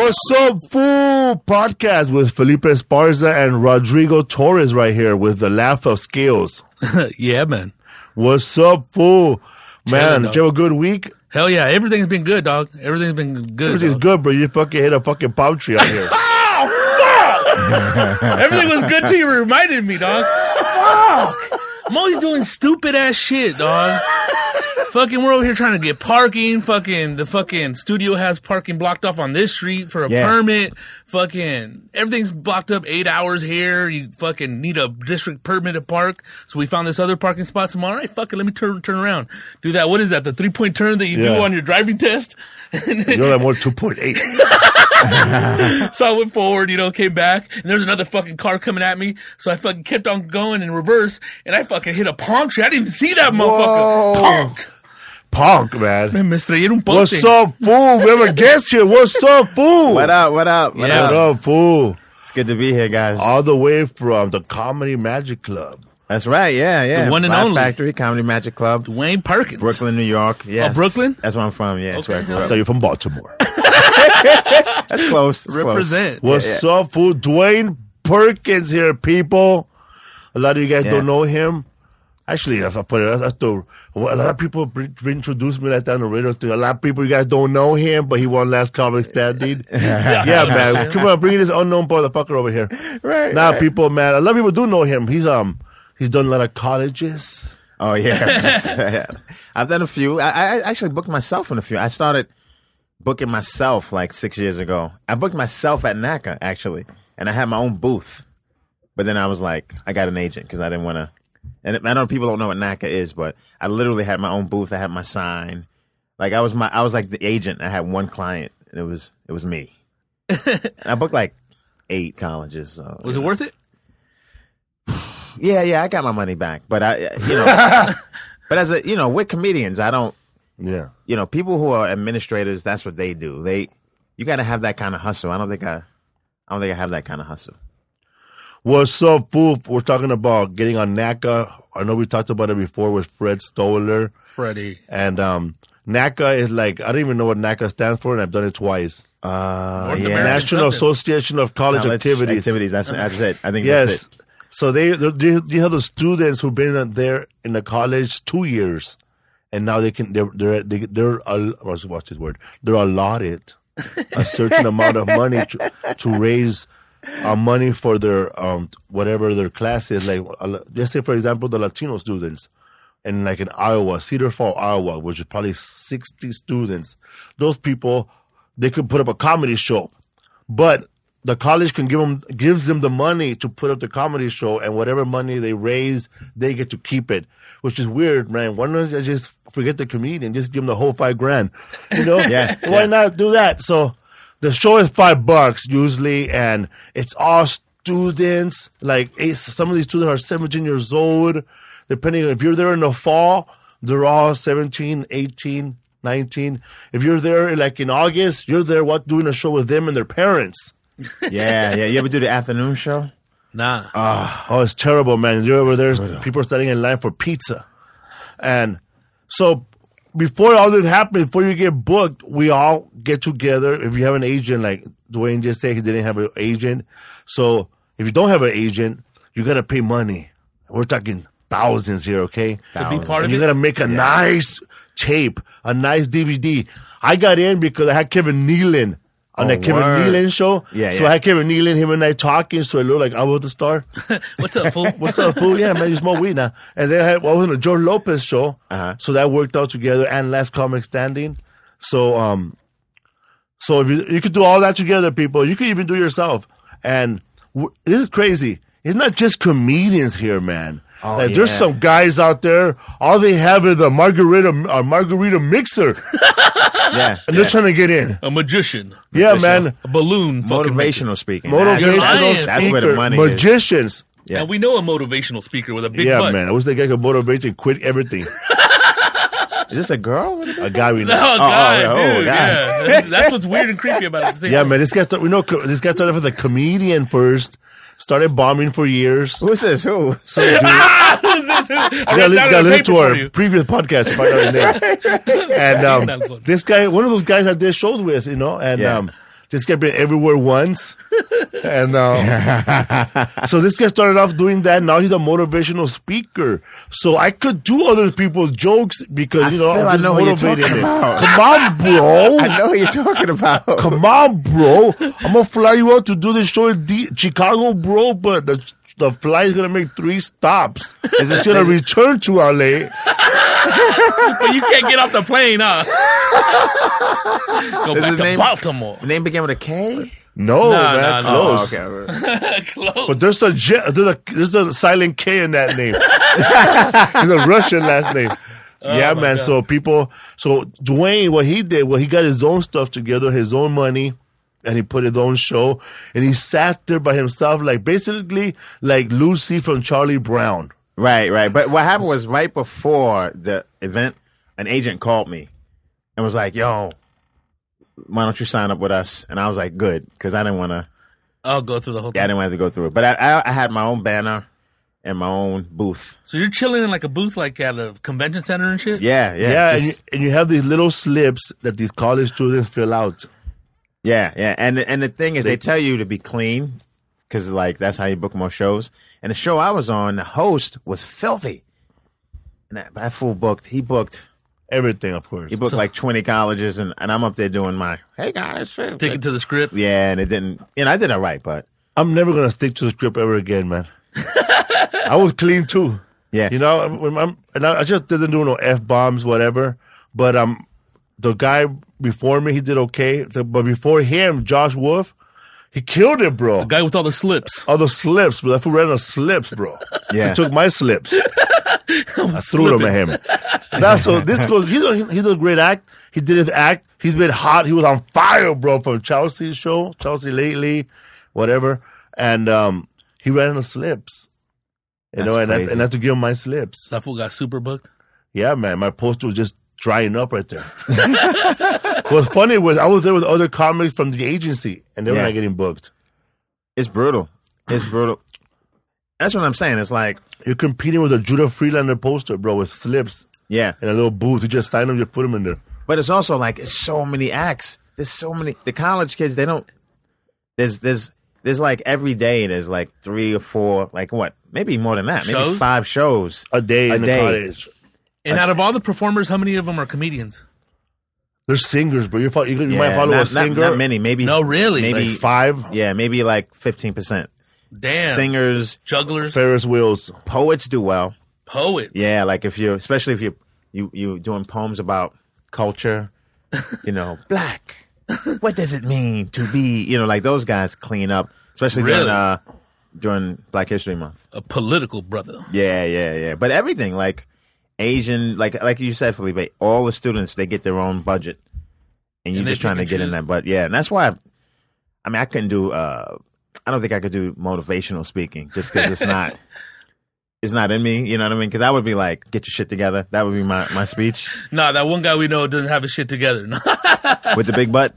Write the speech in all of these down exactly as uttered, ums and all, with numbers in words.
What's up, fool? Podcast with Felipe Esparza and Rodrigo Torres right here with the laugh of scales. Yeah, man. What's up, fool? Man, Chilling, did you have a good week? Hell yeah. Everything's been good, dog. Everything's been good. Everything's dog. good, bro. You fucking hit a fucking palm tree out here. Everything was good till you reminded me, dog. Fuck. I'm always doing stupid ass shit, dog. Fucking, we're over here trying to get parking. Fucking, the fucking studio has parking blocked off on this street for a Yeah. permit. Fucking, everything's blocked up eight hours here. You fucking need a district permit to park. So we found this other parking spot. So I'm all right, fuck it, let me turn turn around. Do that. What is that? The three point turn that you Yeah. do on your driving test? You know that more two point eight. So I went forward, you know, came back, and there's another fucking car coming at me. So I fucking kept on going in reverse, and I fucking hit a palm tree. I didn't even see that motherfucker. Punk. Punk, man. Me estrellé en un poste. What's up, fool? We have a guest here. What's up, fool? What up? What up? What Yeah. What up? up, fool? It's good to be here, guys. All the way from the Comedy Magic Club. That's right. Yeah, yeah. The one and Laugh only. Factory, Comedy Magic Club, Dwayne Perkins. Brooklyn, New York. Yes. Brooklyn? That's where I'm from. Yeah, that's Okay. where I grew I up. thought you're from Baltimore. That's close. It's Represent. What's Yeah, up, fool? Dwayne Perkins here, people. A lot of you guys Yeah. don't know him. Actually, if I put it, that's the, a lot of people re- reintroduced me like that on the radio. Thing. A lot of people, you guys don't know him, but he won Last Comic Standing. Yeah, man. Come on, bring this unknown motherfucker over here. close. Right. Now, right. people, man, a lot of people do know him. He's um, he's done a lot of colleges. Oh yeah. I've done a few. I, I actually booked myself in a few. I started booking myself like six years ago. I booked myself at NACA actually, and I had my own booth. But then I was like, I got an agent because I didn't want to. And I know people don't know what NACA is, but I literally had my own booth. I had my sign. Like I was my, I was like the agent. I had one client, and it was it was me. And I booked like eight colleges. So, Was you it know. worth it? Yeah, yeah, I got my money back, but I, you know, but as a, you know, with comedians, I don't, Yeah. you know, people who are administrators, that's what they do. They, you got to have that kind of hustle. I don't think I, I don't think I have that kind of hustle. What's up, fool? We're talking about getting on NACA. I know we talked about it before with Fred Stoller. Freddie. And um, NACA is like, I don't even know what NACA stands for, and I've done it twice. Uh, North yeah. American National something. Association of College, College Activities. Activities. That's that's it. I think Yes. that's it. So they, they, they have the students who've been there in the college two years, and now they can, they're, they're, they, they're, al- what's what's his word? They're allotted a certain amount of money to, to raise uh, money for their, um, whatever their class is. Like, uh, let's say, for example, the Latino students. And like in Iowa, Cedar Falls, Iowa, which is probably sixty students. Those people, they could put up a comedy show, but the college can give them gives them the money to put up the comedy show, and whatever money they raise, they get to keep it. Which is weird, man. Why don't I just forget the comedian, just give them the whole five grand? You know? Yeah, Why yeah. not do that? So the show is five bucks usually, and it's all students. Like eight, some of these students are seventeen years old. Depending, if you're there in the fall, they're all seventeen, eighteen, nineteen. If you're there like in August, you're there what doing a show with them and their parents. Yeah, yeah. You ever do the afternoon show? Nah. Oh, it's terrible, man. You're over there, people are standing in line for pizza. And so before all this happens, before you get booked, we all get together. If you have an agent, like Dwayne just said, he didn't have an agent. So if you don't have an agent, you got to pay money. We're talking thousands here, okay? To be part And of you it? got to make a nice tape, a nice D V D. I got in because I had Kevin Nealon on Oh, that Kevin word. Nealon show. Yeah, so yeah. I had Kevin Nealon, him and I talking, so it looked like I was the star. What's up, fool? What's up, fool? Yeah, man, you smoke weed now. And then I, had, well, I was on a George Lopez show, Uh-huh. so that worked out together, and Last Comic Standing. So, um, so if you, you could do all that together, people, you could even do it yourself. And w- this is crazy. It's not just comedians here, man. Oh, like, There's yeah. some guys out there. All they have is a margarita, a margarita mixer, Yeah. and yeah. they're trying to get in. A magician. Yeah, man. A balloon. fucking maker. Motivational speaking. Motivational That's, lying. that's where the speaker, money is. magicians. Yeah. And we know a motivational speaker with a big Yeah, butt. man. I wish that guy could motivate you and quit everything. Is this a girl? A guy we know. Oh, God, oh, dude. God. Yeah. That's, that's what's weird and creepy about it. At the same Yeah, time. man. This guy, start, we know co- this guy started with a comedian first. Started bombing for years. Who's this? Who? So, dude, Who's this? I you wrote gotta, down li- on gotta the listen paper to for our you. previous podcast to find out his name. And um, this guy, one of those guys I did shows with, you know, and Yeah. um, this guy been everywhere once. And uh, so this guy started off doing that. Now he's a motivational speaker. So I could do other people's jokes because, you know, I, feel I'm I know what you're talking motivating it. about. Come on, bro. I know what you're talking about. Come on, bro. I'm going to fly you out to do this show in D- Chicago, bro, but the the flight is going to make three stops. Is it It's going to return to L A. But you can't get off the plane, huh? Go Is back his to name- Baltimore. The name began with a K? No, No, man, no, no. close. Oh, okay. Close. But there's a, Je- there's a there's a silent K in that name. It's a Russian last name. yeah, my man. God. So people, so Dwayne, what he did, well, he got his own stuff together, his own money, and he put his own show, and he sat there by himself, like basically like Lucy from Charlie Brown. Right, right. But what happened was right before the event, an agent called me and was like, yo, why don't you sign up with us? And I was like, good, because I didn't want to. I'll go through the whole thing. Yeah, I didn't want to go through it. But I, I, I had my own banner and my own booth. So you're chilling in like a booth, like at a convention center and shit. Yeah, yeah, Yeah, and, just- you, and you have these little slips that these college students fill out. yeah, yeah. And and the thing is, they, tell you to be clean because like that's how you book more shows. And the show I was on, the host was filthy. And that, that fool booked. He booked. Everything, of course. He booked like twenty colleges, and, and I'm up there doing my hey guys, Sticking to the script. yeah, and it didn't. You know, I did all right, but I'm never gonna stick to the script ever again, man. I was clean too. yeah, You know, when I'm, and I I just didn't do no F bombs, whatever. But um, the guy before me, he did okay. The- but before him, Josh Wolf, he killed it, bro. The guy with all the slips. All the slips, bro. That fool ran on slips, bro. Yeah. He took my slips. I threw them at him. That's so. This goes. He's a, he's a great act. He did his act. He's been hot. He was on fire, bro, from Chelsea's show, Chelsea lately, whatever. And um, he ran on the slips. You That's know, and I, crazy. and I had to give him my slips. That fool got super booked. Yeah, man, my poster was just drying up right there. What's funny was I was there with other comics from the agency, and they were Yeah. not getting booked. it's brutal. It's brutal. That's what I'm saying. It's like, You're competing with a Judah Freelander poster, bro, with slips yeah, in a little booth. You just sign them, you put them in there. but it's also like it's so many acts. There's so many. The college kids, they don't. There's there's there's like every day. There's like three or four, like what? Maybe more than that. Maybe Shows? five shows A day A in day. the college. And out of all the performers, how many of them are comedians? They're singers, bro. You, fo- you, you might Yeah, follow not, a singer. Not, not many. Maybe No, really? Maybe Like five yeah, maybe like fifteen percent. Damn. Singers, Jugglers, Ferris wheels. poets do well. poets. Yeah, like if you're, especially if you you you doing poems about culture, you know, black. What does it mean to be? You know, like those guys clean up, especially during Really? uh during Black History Month. A political brother. Yeah, yeah, yeah. But everything like Asian, like like you said, Felipe, all the students they get their own budget, and you're And they just trying to pick and get in choose. that. But yeah, and that's why. I, I mean, I couldn't do. uh I don't think I could do motivational speaking just because it's not. It's not in me, you know what I mean? Because I would be like, "Get your shit together." That would be my, my speech Nah, that one guy we know doesn't have his shit together. with the big butt.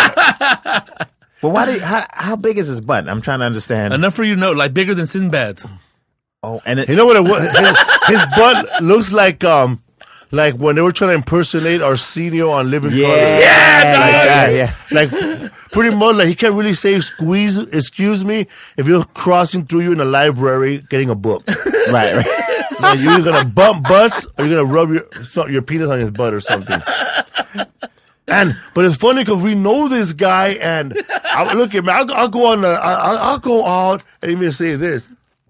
Well, why? Do you, how, how big is his butt? I'm trying to understand. Enough for you to know, like bigger than Sinbad's. Oh, and it, You know what it was? His, his butt looks like um, like when they were trying to impersonate Arsenio on Living yeah, Color. Yeah, like dog. that, yeah. Like pretty much like he can't really say squeeze excuse me if you're crossing through you in a library getting a book. Right, right. Like, you're either gonna bump butts or you're gonna rub your so- your penis on his butt or something. And but it's funny because we know this guy, and I, look at me. I'll, I'll go on. The, I'll, I'll go out and even say this.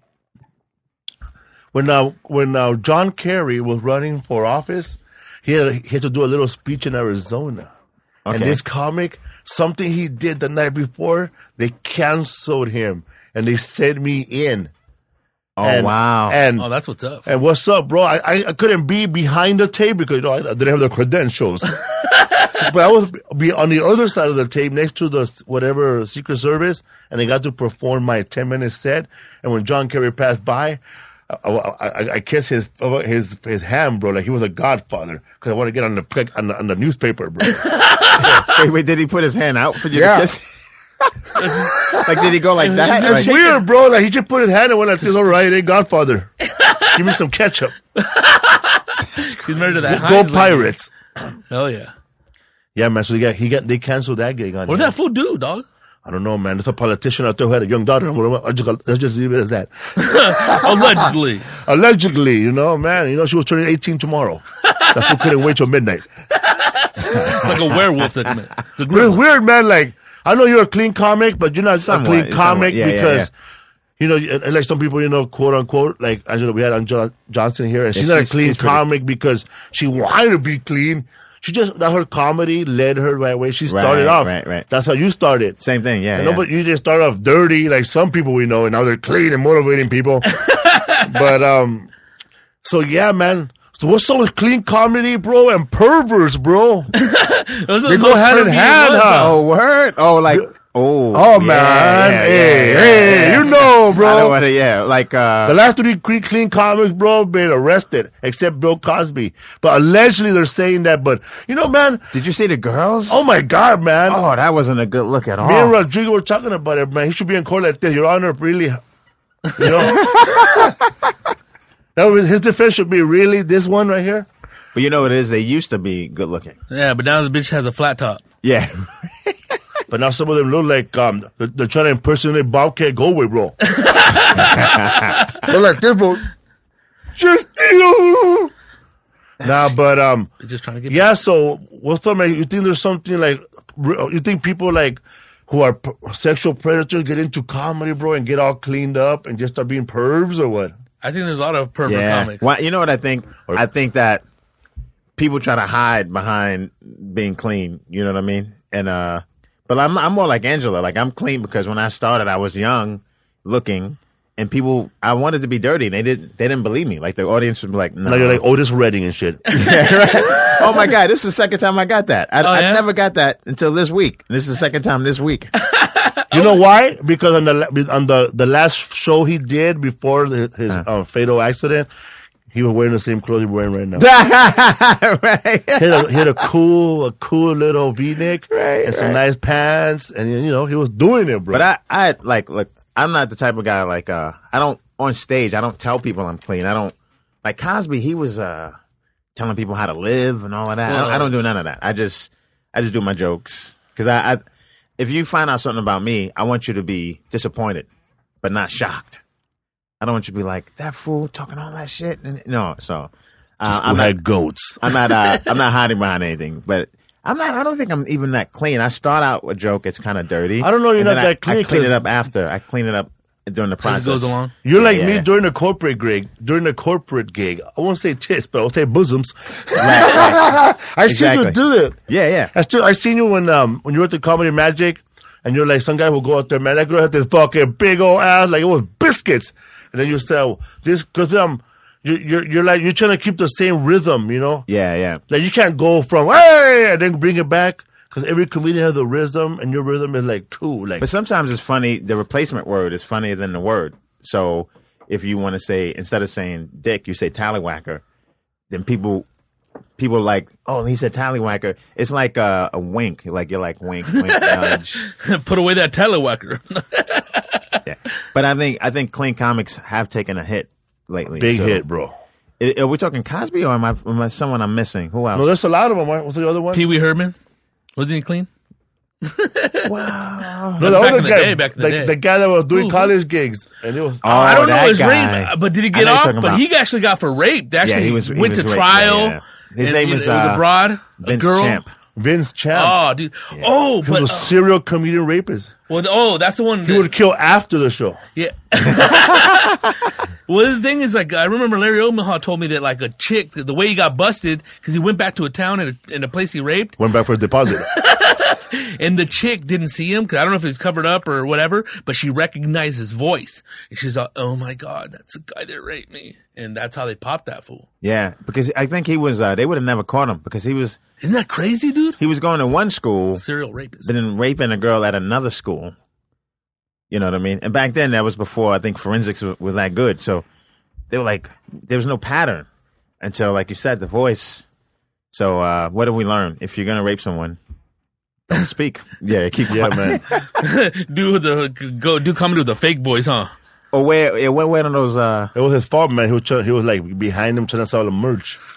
When uh, when uh, John Kerry was running for office, he had, he had to do a little speech in Arizona, and Okay. this comic, something he did the night before, they canceled him and they sent me in. Oh And- wow. And Oh, that's what's up. and what's up, bro? I, I, I couldn't be behind the tape because you know I, I didn't have the credentials. But I was be on the other side of the tape next to the whatever Secret Service, and I got to perform my ten minute set. And when John Kerry passed by, I, I, I kissed his his his hand, bro, like he was a godfather because I want to get on the on the, on the newspaper, bro. wait, wait, did he put his hand out for you Yeah. to kiss? Like, did he go like that? It's Like, weird, bro. Like he just put his hand and went like this. All right, hey, Godfather, give me some ketchup. He's married to that Go Heinz lady. Pirates. Hell yeah. Yeah, man. So he got he got they canceled that gig on What him. did that fool do, dog? I don't know, man. There's a politician out there who had a young daughter. Let's just, let's just leave it as that. Allegedly. Allegedly, you know, man. You know, she was turning eighteen tomorrow. That fool couldn't wait till midnight. Like a werewolf. That, the But it's grandma. weird, man. Like, I know you're a clean comic, but you're not Somewhat, a clean somewhat. comic Yeah, yeah, because, yeah. you know, and like some people, you know, quote unquote, like Angela, we had Angela Johnson here, and she's Yeah, not she's- a clean she's pretty- comic because she wanted to be clean. She just, that her comedy led her right way. She started Right, off. right, right. That's how you started. Same thing, yeah. You yeah. know, but you just start off dirty, like some people we know, and now they're clean and motivating people. But, um, so yeah, man. So what's up with clean comedy, bro, and perverts, bro? Those are They the go most hand in pervy hand, ones, huh? though. Oh, word? Oh, like, oh. Oh, yeah, man. yeah, hey, yeah, hey, yeah. you know, bro. I know what it, yeah, like, uh, The last three clean, clean comics, bro, been arrested, except Bill Cosby. But allegedly they're saying that. But, you know, man, did you see the girls? oh my God, man. Oh, that wasn't a good look at all. Me and Rodrigo were talking about it, man. He should be in court like this. Your Honor, really, you know. That was, his defense should be really this one right here. But you know what it is? They used to be good looking. Yeah, but now the bitch has a flat top. Yeah. But now some of them look like um, they're, they're trying to impersonate Bobcat Goldthwait, bro. They're like this, bro. Just you. Nah, but um, They're just trying to get yeah. So what's up, man? You think there's something like you think people like who are p- sexual predators get into comedy, bro, and get all cleaned up and just start being pervs or what? I think there's a lot of pervert Yeah. comics. Well, you know what I think? I think that people try to hide behind being clean. You know what I mean? And uh, but I'm I'm more like Angela. Like I'm clean because when I started, I was young, looking, and people I wanted to be dirty, and they didn't they didn't believe me. Like the audience would be like, no. Now you're like Otis Redding and shit. Oh my God, this is the second time I got that. I, Oh, I yeah? never got that until this week. This is the second time this week. You know why? Because on the la- on the the last show he did before the, his uh, fatal accident, he was wearing the same clothes he's wearing right now. Right. He had, a, he had a cool, a cool little V-neck Right, and some right. nice pants, and you know he was doing it, bro. But I, I like, look, I'm not the type of guy like, uh, I don't on stage. I don't tell people I'm clean. I don't like Cosby. He was uh telling people how to live and all of that. I, don't, I don't do none of that. I just, I just do my jokes because I, I, if you find out something about me, I want you to be disappointed, but not shocked. I don't want you to be like that fool talking all that shit. And, no, so uh, Who I'm had not. goats. I'm not. Uh, I'm not hiding behind anything, but. I'm not. I don't think I'm even that clean. I start out with a joke. It's kind of dirty. I don't know you're and not then that I, clean I clean 'cause- it up after. I clean it up during the As process. it goes along. You're like Yeah, me yeah. during the corporate gig. During the corporate gig, I won't say tits, but I'll say bosoms. Right, right. I see you Exactly. do that. Yeah, yeah. I still I seen you when um when you were at the Comedy Magic, and you're like some guy will go out there, man. That girl had this fucking big old ass, like it was biscuits, and then you say oh, this because um you you're you're like you're trying to keep the same rhythm, you know. Yeah, yeah. Like you can't go from hey and then bring it back because every comedian has a rhythm, and your rhythm is like cool, like But sometimes it's funny. The replacement word is funnier than the word. So if you want to say instead of saying dick, you say tallywhacker. Then people people like, oh, he said tallywhacker. It's like a, a wink. Like you're like wink, wink, nudge. Put away that talywhacker. Yeah. But I think I think clean comics have taken a hit lately. big So- hit, bro. I- Are we talking Cosby or am I, am I someone I'm missing? Who else? No, there's a lot of them. Right? What's the other one? Pee Wee Herman. Wasn't he clean? wow. No, the Back other in the guy, day, back in the the, day. the guy that was doing Who, who? college gigs, and it was Oh, I don't know that his guy. name, but did he I get know you're off? talking But about. he actually got for rape. They actually Yeah, he was- he went was to raped, trial. yeah, yeah. His and, name you is, know, it was uh, a broad, a Vince girl. Champ. Vince Champ. Oh, dude. Oh, He but was a uh, serial comedian rapist. well, oh, that's the one. He that- would kill after the show. Yeah. Well, the thing is, like, I remember Larry Omaha told me that, like, a chick, the way he got busted, because he went back to a town in a, in a place he raped, Went back for a deposit. and the chick didn't see him, because I don't know if he's covered up or whatever, but she recognized his voice. And she's like, oh my God, that's the guy that raped me. And that's how they popped that fool. Yeah, because I think he was. Uh, they would have never caught him because he was. Isn't that crazy, dude? He was going to one school, Serial rapist. but then raping a girl at another school. You know what I mean? And back then, that was before I think forensics was, was that good. So they were like, there was no pattern until, like you said, the voice. So uh, what did we learn? If you're gonna rape someone, don't speak. Yeah, keep Yeah, quiet. man. do the, go, do comedy with the fake voice, huh? Or wear, yeah, wear one of those. Uh, It was his fault, man. He was trying, he was like behind him trying to sell the merch.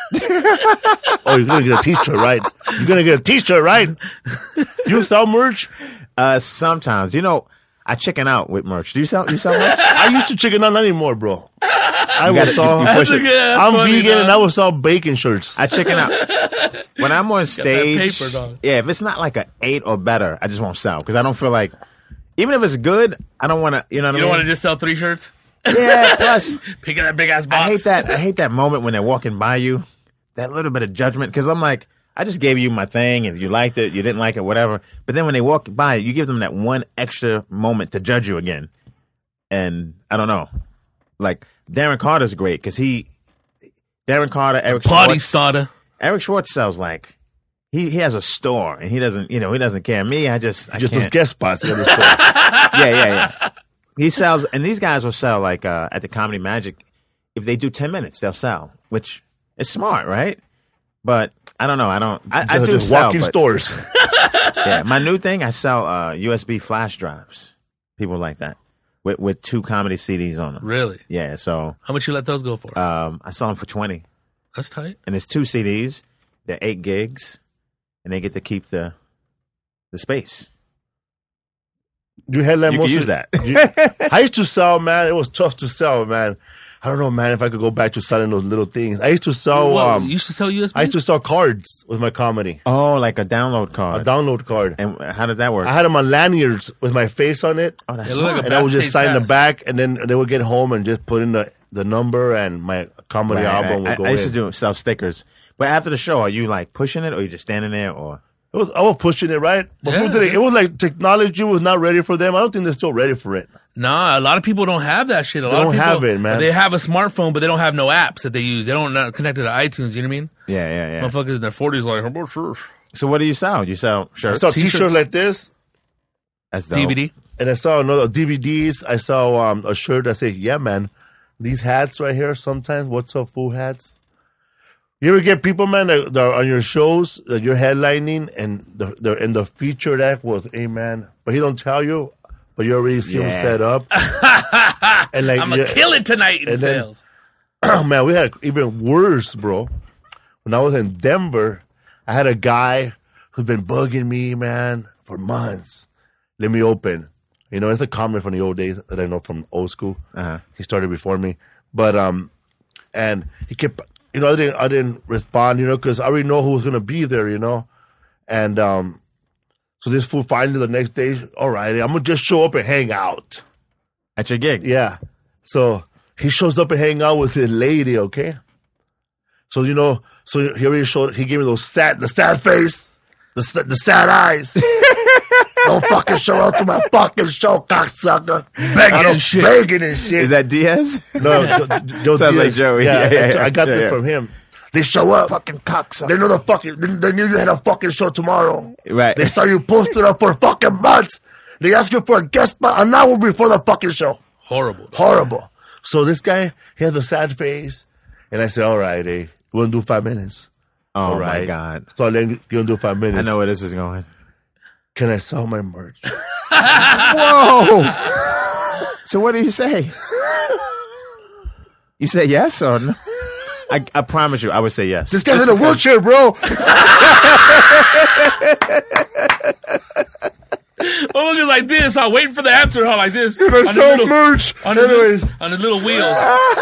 Oh, you're gonna get a T-shirt, right? You're gonna get a T-shirt, right? You sell merch? Uh, sometimes, you know, I chicken out with merch. Do you sell? You sell merch? I used to chicken out, not anymore, bro. I You will gotta- sell. you- you push That's it. a good- that's I'm funny, vegan, dog. and I will sell bacon shirts. I chicken out when I'm on stage. paper, dog. Yeah, if it's not like a eight or better, I just won't sell because I don't feel like, even if it's good, I don't want to. You know what You I don't mean? want to just sell three shirts? Yeah. Plus, Picking that big ass box. I hate that. I hate that moment when they're walking by you, that little bit of judgment. Because I'm like, I just gave you my thing, and you liked it, you didn't like it, whatever. But then when they walk by, you give them that one extra moment to judge you again. And I don't know, like Darren Carter's great because he, Darren Carter, Eric Party Schwartz, starter. Eric Schwartz sells like he he has a store and he doesn't, you know, he doesn't care. Me, I just, I Just those can't. guest spots in the store. yeah, yeah, yeah. He sells, and these guys will sell like uh, at the Comedy Magic. If they do ten minutes, they'll sell, which is smart, right? But I don't know. I don't. I, I They're do just sell. walking but- stores. Yeah, my new thing, I sell uh, U S B flash drives. People like that with with two comedy C Ds on them. Really? Yeah, so How much you let those go for? um, I sell them for twenty, That's tight. and it's two C Ds. They're eight gigs, and they get to keep the the space. You headline You most can use of- that. you- I used to sell, man. It was tough to sell, man. I don't know, man, if I could go back to selling those little things. I used to sell. What, um, you used to sell U S B? I used to sell cards with my comedy. Oh, like a download card. A download card. and how does that work? I had them on lanyards with my face on it, oh, that's It looked like smart. a and I would just backstage sign the pass. back, and then they would get home and just put in the, the number, and my comedy Right, album right. would go I, I used in. to do sell stickers, but after the show, are you like pushing it, or you just standing there, or It was, I was pushing it, right? But Yeah. who did it? It was like technology was not ready for them. I don't think they're still ready for it. Nah, a lot of people don't have that shit. A lot don't of people have it, man. They have a smartphone, but they don't have no apps that they use. They don't not connected to iTunes. You know what I mean? yeah, yeah, yeah? Motherfuckers in their forties like, how about sure? So what do you sell? You sell I shirts? saw T-shirts. T-shirts like this, That's dope. D V D. and I saw another D V Ds. I saw um, a shirt that said, "Yeah, man, these hats right here. Sometimes, what's up, fool hats." You ever get people, man, that, that are on your shows that you're headlining, and the, the and the featured act was, "Hey, man," but he don't tell you, but you already see him Yeah. set up, and like, I'm gonna yeah, kill it tonight in and then- sales. man, we had even worse, bro. When I was in Denver, I had a guy who's been bugging me, man, for months. Let me open. You know, it's a comment from the old days that I know from old school. Uh-huh. He started before me, but um, and he kept, you know, I didn't, I didn't respond, you know, because I already know who was gonna be there, you know, and um, so this fool finally the next day, all right, I'm gonna just show up and hang out. At your gig? Yeah. So he shows up and hang out with his lady, okay? So, you know, so he already showed, he gave me those sad, the sad face, the, sa- the sad eyes. Don't fucking show up to my fucking show, cocksucker. Begging and and shit. shit. Begging and shit. Is that Diaz? no, Joe, Joe Sounds like Diaz. Joey. Yeah, Yeah, yeah, I got yeah, this yeah. from him. They show up. Fucking cocksucker. They know the fucking, they, they knew you had a fucking show tomorrow. Right. They saw you posted up for fucking months. They asked you for a guest spot an hour before the fucking show. Horrible. dog. Horrible. So this guy, he had the sad face. And I said, all right, eh, you want to do five minutes? Oh, All my right. God. So I let you want to do five I minutes. know where this is going. Can I sell my merch? Whoa! So what do you say? You say yes or no? I, I promise you, I would say yes. This guy's in a wheelchair, bro. Oh, look like this. I'm waiting for the answer. Huh? Like this. Can I On the sell little- merch? On the, Anyways, little, on the little wheel.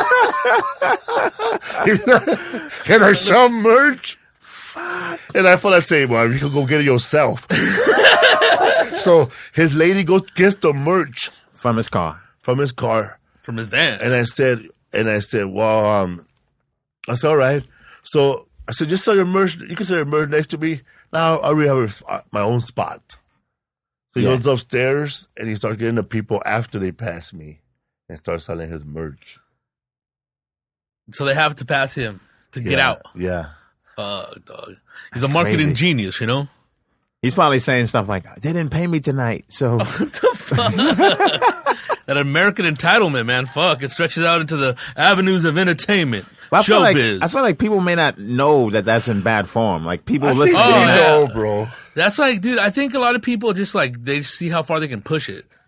can I sell merch? And I felt like saying, well, you can go get it yourself. So his lady goes gets the merch From his car. from his car. From his van. And I said, and I said, well, um, I said, all right. So I said, just sell your merch. You can sell your merch next to me. Now I already have a spot, my own spot. So he Yeah. goes upstairs and he starts getting the people after they pass me and starts selling his merch. So they have to pass him to get Yeah, out. Yeah. Fuck, dog. He's That's a marketing crazy. genius, you know? He's probably saying stuff like, they didn't pay me tonight, so What the fuck? That American entitlement, man. Fuck. It stretches out into the avenues of entertainment. But I feel like Showbiz. I feel like people may not know that that's in bad form. Like people I listen think to Oh, they that. know, bro. That's like, dude, I think a lot of people just like, they see how far they can push it.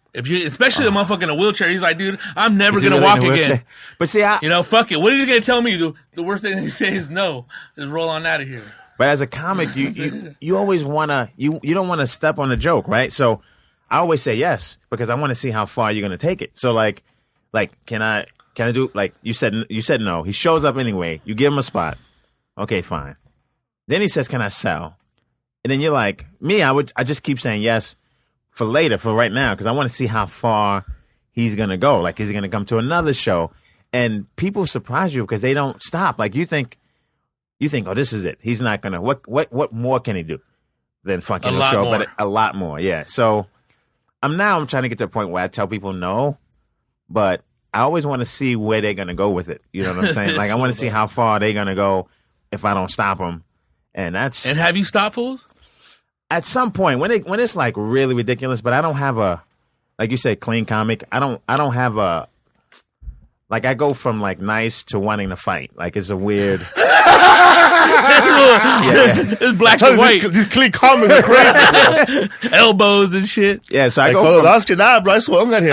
If you, especially the motherfucker in a wheelchair, he's like, dude, I'm never Is he gonna really walk in a again. wheelchair? But see, I, You know, fuck it. What are you gonna tell me? The, the worst thing they say is no. Just roll on out of here. but as a comic, you you, you always wanna you you don't want to step on the joke, right? So I always say yes because I want to see how far you're gonna take it. So like like can I can I do like you said you said no. He shows up anyway. You give him a spot. Okay, fine. Then he says, "Can I sell?" And then you're like, me, I would I just keep saying yes for later, for right now, because I want to see how far he's gonna go. Like, is he gonna come to another show? And people surprise you because they don't stop. Like you think, you think, oh, this is it. He's not gonna. What what what more can he do than fucking A the lot show? more. But a lot more, yeah. So I'm now I'm trying to get to a point where I tell people no, but I always want to see where they're gonna go with it. You know what I'm saying? Like I want to see how far they're gonna go if I don't stop them. And that's And have you stopped fools? at some point when it when it's like really ridiculous. But I don't have a like you said clean comic. I don't I don't have a like I go from like nice to wanting to fight. Like it's a weird. It's black Tell and you, white, these, these clean comments are crazy. elbows and shit. Yeah, so I Like, go oh, from, that's good. Nah, bro, I swung at him.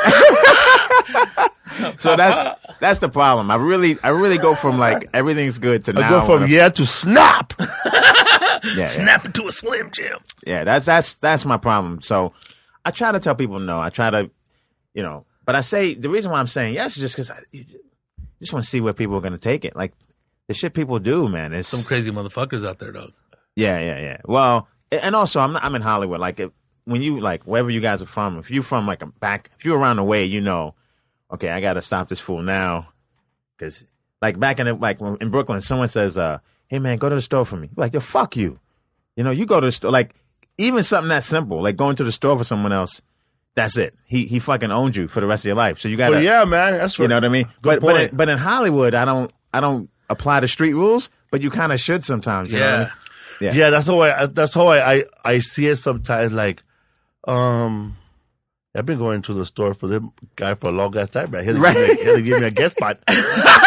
so that's that's the problem. I really I really go from like everything's good to now. I go from when yeah to snap. yeah, yeah. Snap into a Slim Jim. Yeah, that's that's that's my problem. So I try to tell people no. I try to, you know, but I say the reason why I'm saying yes is just because I you just want to see where people are going to take it. Like the shit people do, man. It's Some crazy motherfuckers out there, dog. Yeah, yeah, yeah. Well, a- and also I'm not, I'm in Hollywood. Like if, when you like wherever you guys are from, if you're from like a back, if you're around the way, you know, okay, I got to stop this fool now, because like back in the, like when- in Brooklyn, someone says, uh, "Hey man, go to the store for me." You're like, yo, fuck you. You know, you go to the store. Like even something that simple, like going to the store for someone else. That's it. He he fucking owned you for the rest of your life. So you got But to, yeah, man, that's you know what I mean. Good but but point. in, but in Hollywood, I don't I don't apply the street rules, but you kind of should sometimes. You know what I Yeah. mean? Yeah. Yeah, that's how I. That's how I. I, I see it sometimes. Like, um, I've been going to the store for the guy for a long ass time, man. He had to, Right. give, me, he had to give me a guest spot. That's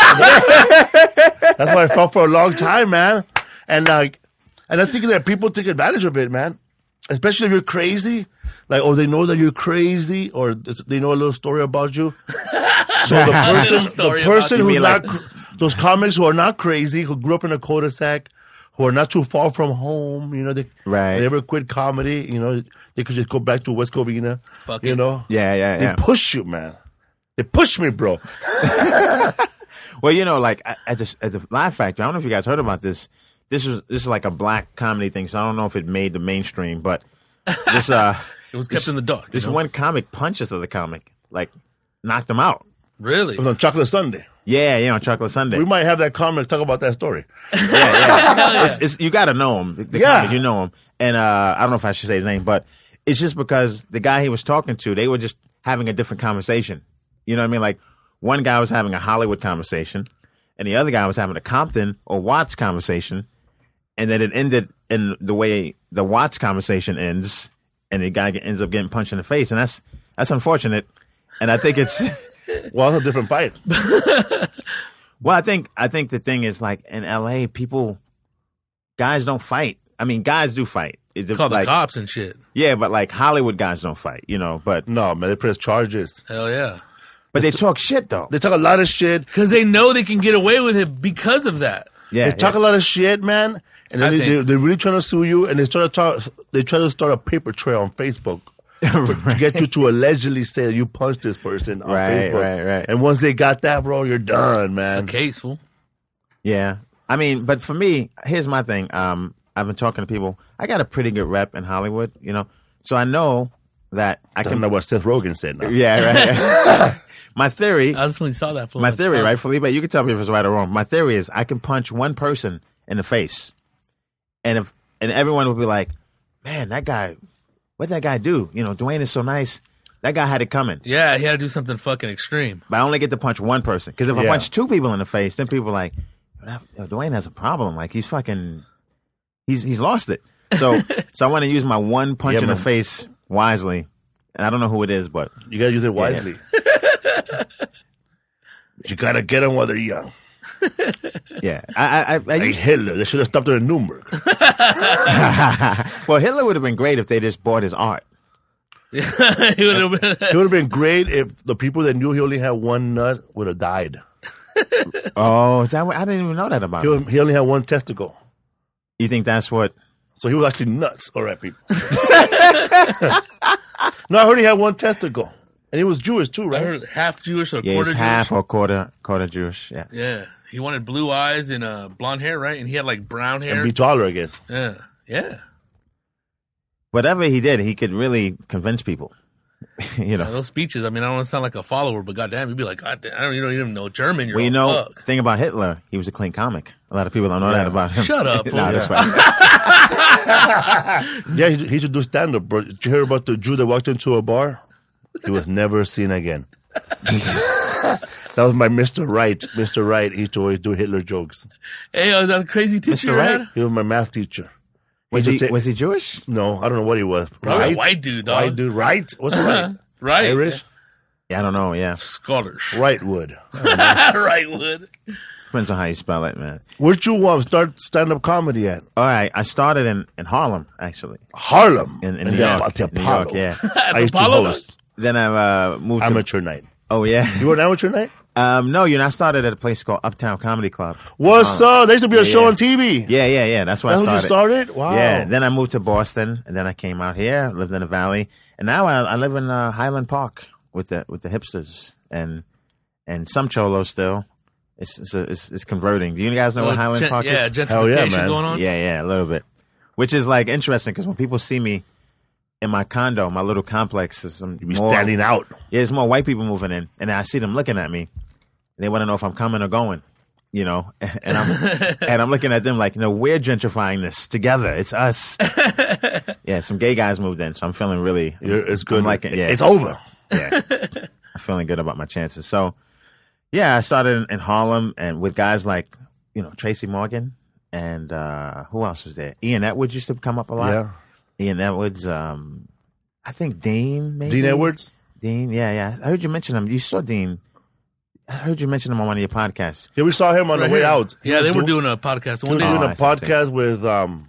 what I felt for a long time, man. And like, and I think that people take advantage of it, man. Especially if you're crazy, like, oh, they know that you're crazy, or they know a little story about you. So the person, the story person about you. who's You mean not, like- cr- those comics who are not crazy, who grew up in a cul-de-sac, who are not too far from home, you know, they, Right. they ever quit comedy, you know, they could just go back to West Covina, Fuck you it. know. Yeah, yeah, They yeah. push you, man. They push me, bro. Well, you know, like at at the, at the Laugh Factory, I don't know if you guys heard about this. This is this is like a black comedy thing, so I don't know if it made the mainstream, but this uh, It was kept in the dark. you this know? one comic punches the other comic, like knocked him out. Really? It was on Chocolate Sunday. Yeah, yeah, on Chocolate Sunday. We might have that comic talk about that story. yeah, yeah. It's, it's, you got to know him. The, the Yeah. comic, you know him, and uh, I don't know if I should say his name, but it's just because the guy he was talking to, they were just having a different conversation. You know what I mean? Like one guy was having a Hollywood conversation, and the other guy was having a Compton or Watts conversation, and then it ended in the way the Watts conversation ends, and the guy ends up getting punched in the face, and that's that's unfortunate. And I think it's Well, it's a different fight. well, I think I think the thing is like in L A, people guys don't fight. I mean, guys do fight. It's Call like, the cops and shit. yeah, but like Hollywood guys don't fight, you know. But No, man, they press charges. Hell yeah. but they talk shit though. They talk a lot of shit. Because they know they can get away with it because of that. Yeah, They talk yeah. a lot of shit, man. And I then they, think- they, they're really trying to sue you, and they start to talk. They try to start a paper trail on Facebook to get you to allegedly say that you punched this person on Right, Facebook. right, right. And once they got that, bro, you're done, man. Case, fool. Yeah, I mean, but for me, here's my thing. Um, I've been talking to people. I got a pretty good rep in Hollywood, you know, so I know that I I can. don't know what Seth Rogen said. Now. Yeah, right. My theory. I just when you saw that fool. My theory, right, Felipe? You can tell me if it's right or wrong. My theory is I can punch one person in the face, and if and everyone will be like, "Man, that guy, what'd that guy do? You know, Dwayne is so nice. That guy had it coming." Yeah, he had to do something fucking extreme. But I only get to punch one person because if I Yeah. punch two people in the face, then people are like, "Yo, Dwayne has a problem. Like he's fucking, he's he's lost it." So so I want to use my one punch Yeah, in the man. face wisely, and I don't know who it is, but You gotta use it wisely. You gotta get them while they're young. yeah, I I, I, I Like used Hitler, they should have stopped her in Nuremberg. well Hitler would have been great if they just bought his art. Yeah, he would have been. It would have been great if the people that knew he only had one nut would have died. Oh, is that what? I didn't even know that about He, him. he only had one testicle. You think that's what? So he was actually nuts. All right, people. No, I heard he had one testicle. And he was Jewish too, I right? heard half Jewish or Yeah, quarter he's Jewish. half or quarter quarter Jewish. Yeah. Yeah, he wanted blue eyes and uh, blonde hair, right? And he had like brown hair. And be taller, I guess. Yeah, yeah. Whatever he did, he could really convince people. you Yeah, know. those speeches. I mean, I don't want to sound like a follower, but goddamn, you'd be like, God damn, I don't, you don't even know German. You're Well, you all know, fuck. thing about Hitler, he was a clean comic. A lot of people don't know that about him. Shut up, no, fool. that's right. Yeah, he, he should do stand up, bro. Did you hear about the Jew that walked into a bar? He was never seen again. That was my Mister Wright. Mister Wright, he used to always do Hitler jokes. Hey, was that a crazy teacher Mister you Wright? had? He was my math teacher. Was used he, to ta- was he Jewish? No, I don't know what he was. Probably a Right? white dude, dog. White dude, right? What's the right? Right. Irish? Yeah, I don't know. Yeah. Scholars. Rightwood. Right, Wood. Depends on how you spell it, man. Where'd you um, start stand-up comedy at? All right. I started in, in Harlem, actually. Harlem. In, in And New the- York. the New York, Apollo. yeah. I used to Apollo? host Then I uh, moved to... amateur night. Oh, yeah. You were an amateur night? Um, no, you know, I started at a place called Uptown Comedy Club. What's up? There used to be a Yeah, show yeah. on T V. Yeah, yeah, yeah. That's where That's I when started. you started? Wow. Yeah. Then I moved to Boston, and then I came out here, lived in the Valley, and now I, I live in uh, Highland Park with the with the hipsters and and some cholos still. It's it's, a, it's it's converting. Do you guys know what Highland Gen- Park yeah, is? gentrification Hell yeah, man. going on. Yeah, yeah, a little bit. Which is like interesting because when people see me in my condo, my little complex, is some You be more, standing out. Yeah, there's more white people moving in, and I see them looking at me. They want to know if I'm coming or going, you know, and I'm and I'm looking at them like, you know, we're gentrifying this together. It's us. Yeah, some gay guys moved in, so I'm feeling really. You're, it's good. I'm liking, yeah, It's over. yeah. I'm feeling good about my chances. So, yeah, I started in, in Harlem and with guys like, you know, Tracy Morgan and uh, who else was there? Ian Edwards used to come up a lot. Yeah. Ian Edwards. Um, I think Dean. Maybe Dean Edwards? Dean. Yeah, yeah. I heard you mention him. You saw Dean. I heard you mention him on one of your podcasts. Yeah, we saw him on Right the way here. out. He Yeah, was they were do- doing a podcast. He One was day, doing Oh, a I see, I see. podcast with um.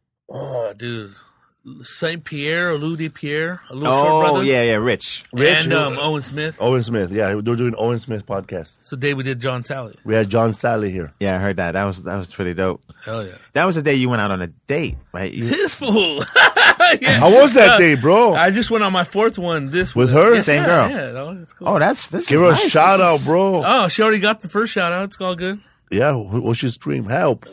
oh, dude, Saint Pierre, or Lou Pierre, a little short Oh, brother. yeah, yeah, Rich. Rich, and who- um, Owen Smith. Owen Smith. Yeah, they were doing Owen Smith podcast. It's the day we did John Sally. We had John Sally here. Yeah, I heard that. That was that was pretty dope. Hell yeah. That was the day you went out on a date, right? You, This fool. Yeah. How was that Uh, day, bro? I just went on my fourth one this With week. her? Yeah, Same girl? Yeah, no, that's cool. oh, that's this. Give is her a nice. shout This out, is- bro. Oh, she already got the first shout out. It's all good. Yeah, what what she scream? Help.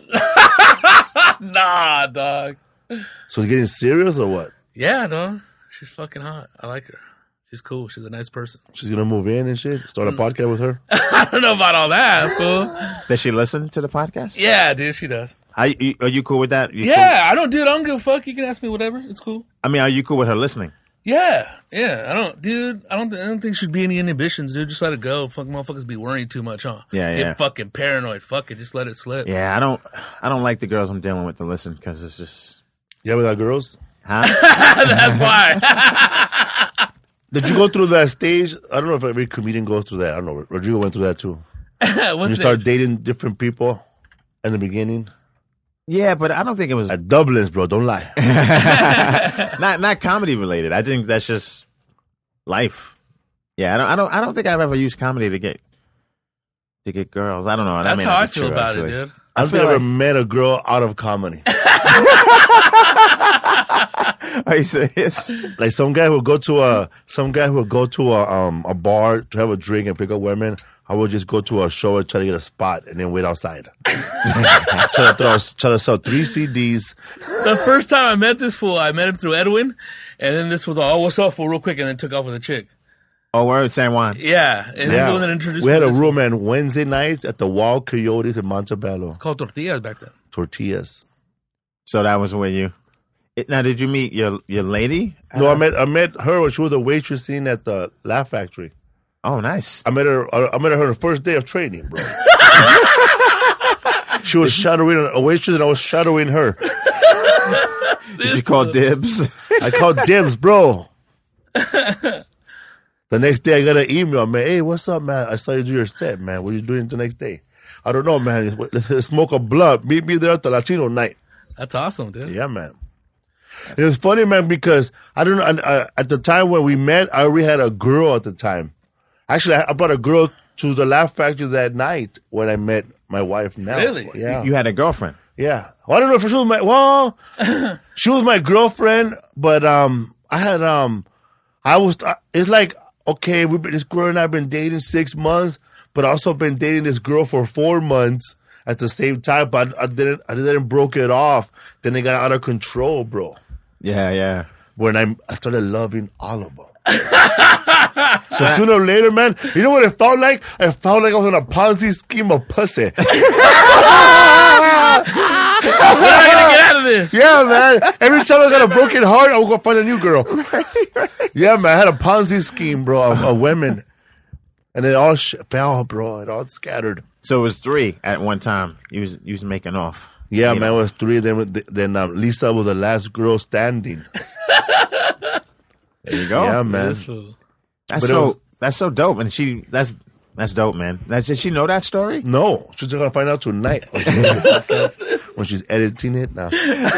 Nah, dog. So getting serious or what? Yeah, dog. She's fucking hot. I like her. She's cool. She's a nice person. She's gonna move in and shit. Start a podcast with her. I don't know about all that, fool. Does she listen to the podcast? Yeah, dude, she does. Are you, are you cool with that? You Yeah, I don't, dude. I don't give a fuck. You can ask me whatever. It's cool. cool? I mean, are you cool with her listening? Yeah, yeah. I don't, dude. I don't. I don't think should be any inhibitions, dude. Just let it go. Fuck, motherfuckers be worrying too much, huh? Yeah, Get yeah. fucking paranoid. Fuck it. Just let it slip. Yeah, I don't. I don't like the girls I'm dealing with to listen because it's just. Yeah, with our girls. Huh? That's why. Did you go through that stage? I don't know if every comedian goes through that. I don't know. Rodrigo went through that too. What's You that? start dating different people in the beginning. Yeah, but I don't think it was At Dublin's, bro. Don't lie. not not comedy related. I think that's just life. Yeah, I don't. I don't. I don't think I've ever used comedy to get to get girls. I don't know. That That's may how not I be feel true, about actually. it, dude. I don't feel think I ever like- met a girl out of comedy. Are you serious? Like some guy who go to a some guy who would go to a um a bar to have a drink and pick up women. I would just go to a show and try to get a spot and then wait outside. try to throw, try to sell three C Ds. The first time I met this fool, I met him through Edwin, and then this was all, oh, what's up, fool, real quick, and then took off with a chick. Oh, word, San Juan. Yeah, and then go and introduce We me had to a this room on Wednesday nights at the Wild Coyotes in Montebello. called Tortillas back then. Tortillas. So that was where you. It, now, did you meet your your lady? No, I met I met her when she was a waitressing at the Laugh Factory. Oh, nice. I met her. I met her on the first day of training, bro. She was shadowing a waitress, and I was shadowing her. Did you call dibs? I called dibs, bro. The next day, I got an email, man. Hey, what's up, man? I saw you do your set, man. What are you doing the next day? I don't know, man. Let's smoke a blunt. Meet me there at the Latino night. That's awesome, dude. Yeah, man. It was funny, man, because I don't know. Uh, at the time when we met, I already had a girl at the time. Actually, I brought a girl to the Laugh Factory that night when I met my wife now. Really? Yeah. You had a girlfriend. Yeah. Well, I don't know if she was my, well, she was my girlfriend, but um, I had, um, I was, uh, it's like, okay, we've been, this girl and I have been dating six months, but I also been dating this girl for four months at the same time, but I, I didn't, I didn't broke it off. Then it got out of control, bro. Yeah, yeah. When I, I started loving all of them. So sooner or later, man, you know what it felt like? I felt like I was in a Ponzi scheme of pussy. We're not gonna get out of this. Yeah, man. Every time I got a broken heart, I would go find a new girl. Yeah, man. I had a Ponzi scheme, bro, of, of women. And it all sh- fell, bro. It all scattered. So it was three at one time. You was you was making off. Yeah, You man. know? It was three. Then, then um, Lisa was the last girl standing. There you go. Yeah, man. This fool. That's But it so was- that's so dope. And she that's that's dope, man. That's, did she know that story? No, she's gonna find out tonight when she's editing it now.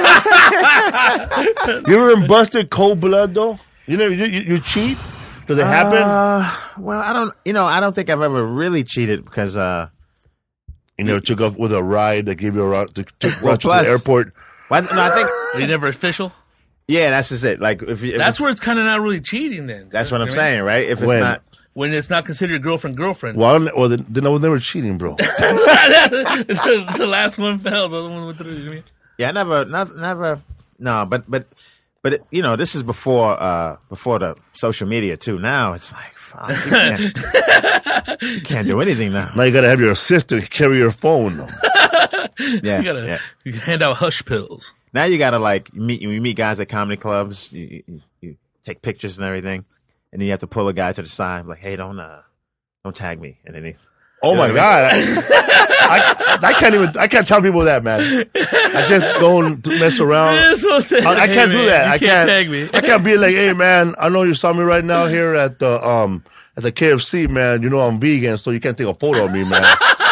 You ever been busted cold blood though? You know, you, you, you cheat. Does it happen? Uh, well, I don't. You know, I don't think I've ever really cheated because. uh You never took off with a ride that gave you a ride to, to, Well, rush to plus- the airport. Well, no, I think. Are you never official? Yeah, that's just it. Like if, you- if That's it's- where it's kind of not really cheating. Then That's what You I'm know saying, right? If it's When? not. When it's not considered girlfriend girlfriend. Well, I don't, well then, then I was never cheating, bro. the, the last one fell. The other one went through. You know what I mean? Yeah, I never, not, never. No, but but but it, you know, this is before uh before the social media too. Now it's like, fuck, you can't, you can't do anything now. Now you gotta have your assistant carry your phone. Yeah, You gotta yeah. you hand out hush pills. Now you gotta like meet you meet guys at comedy clubs. You, you, you take pictures and everything, and then you have to pull a guy to the side, like, hey, don't uh, don't tag me, and then he. Oh my god, I, I, I can't even. I can't tell people that, man. I just don't mess around. This fool said, I, I "Hey, can't do man, that. you I can't can't. tag me. I can't be like, hey man, I know you saw me right now here at the um at the K F C, man. You know I'm vegan, so you can't take a photo of me, man.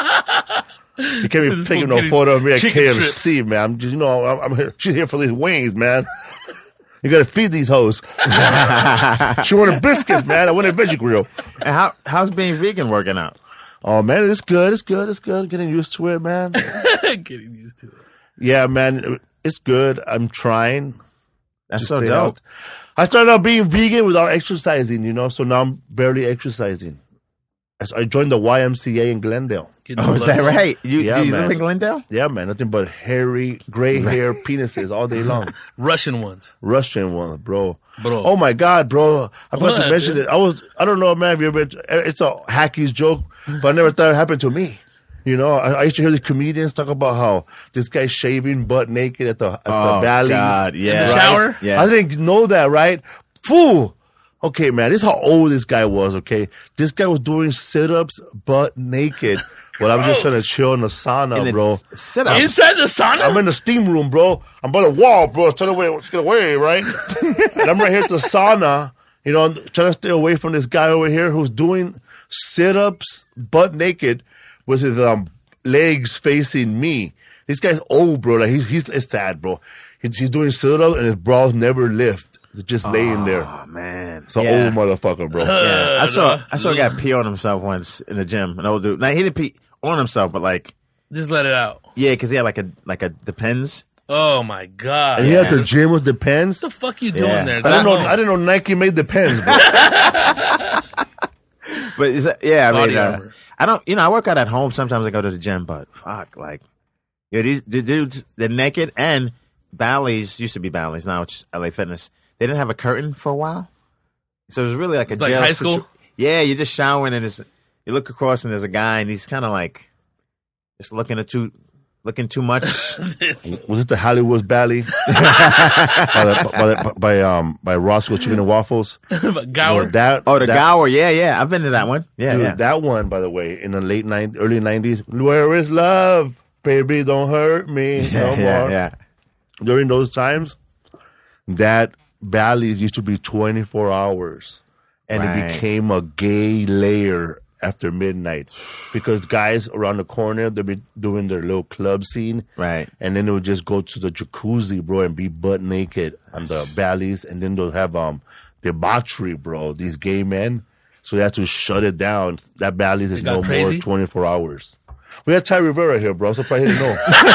You can't be This taking fool no getting photo of me at chicken K F C, man. I'm just, you know, I'm, I'm here. She's here for these wings, man. You gotta feed these hoes. She wanted biscuits, man. I wanted veggie grill. And how how's being vegan working out? Oh man, it's good. It's good. It's good. Getting used to it, man. Getting used to it. Yeah, man, it's good. I'm trying. That's to so stay dope. out. I started out being vegan without exercising, you know, so now I'm barely exercising. As I joined the Y M C A in Glendale. Getting Oh, is blood that flow. right? You, Yeah, do you man. live in Glendale? Yeah, man, nothing but hairy, gray hair penises all day long. Russian ones. Russian one, bro. Bro. Oh my God, bro. I forgot What, to mention dude? it. I was, I don't know, man, if you ever, it's a hacky's joke, but I never thought it happened to me. You know, I, I used to hear the comedians talk about how this guy's shaving butt naked at the, at Oh, the valleys. God, yeah. In the shower? Yeah. I didn't know that, right? Fool. Okay, man, this is how old this guy was, okay? This guy was doing sit-ups butt naked. Well, I'm just trying to chill in the sauna, In the- bro. Sit up. Inside the sauna? I'm in the steam room, bro. I'm by the wall, bro. Trying to wait, get away, right? And I'm right here at the sauna, you know, trying to stay away from this guy over here who's doing sit-ups butt naked with his um, legs facing me. This guy's old, bro. Like he's, he's it's sad, bro. He's, he's doing sit-ups and his bras never lift. They're just laying there. Oh man, It's an yeah. old motherfucker, bro. Yeah, I saw no. I saw a guy pee on himself once in the gym. An old dude. Now he didn't pee on himself, but like Just let it out. yeah, because he had like a like a Depends. Oh my God. And he had the gym with Depends. What the fuck you doing Yeah. there? I didn't know. Go I didn't know Nike made Depends, bro. But is that, yeah, I Body mean, uh, armor. I don't. You know, I work out at home. Sometimes I go to the gym, but fuck, like, yeah, these the dudes they're naked and Bally's used to be Bally's. Now it's L A Fitness. They didn't have a curtain for a while, so it was really like a It's like jail high school? situ- Yeah, you're just showering and it's, you look across and there's a guy and he's kind of like just looking at too looking too much. Was it the Hollywood Valley by, the, by, the, by um by Roscoe Chicken and Waffles? But Gower. No, that Oh, the that, Gower. Yeah, yeah. I've been to that one. Yeah, dude, yeah. that one, by the way, in the late nine early nineties. Where is love, baby? Don't hurt me no yeah, more. yeah. During those times, that Bally's used to be twenty four hours, and Right. it became a gay lair after midnight because guys around the corner, they'll be doing their little club scene. Right. And then they would just go to the jacuzzi, bro, and be butt naked on the valleys. And then they'll have um debauchery, bro, these gay men. So they have to shut it down. That Bally's is got no crazy? more twenty-four hours. We had Ty Rivera here, bro. So probably didn't know.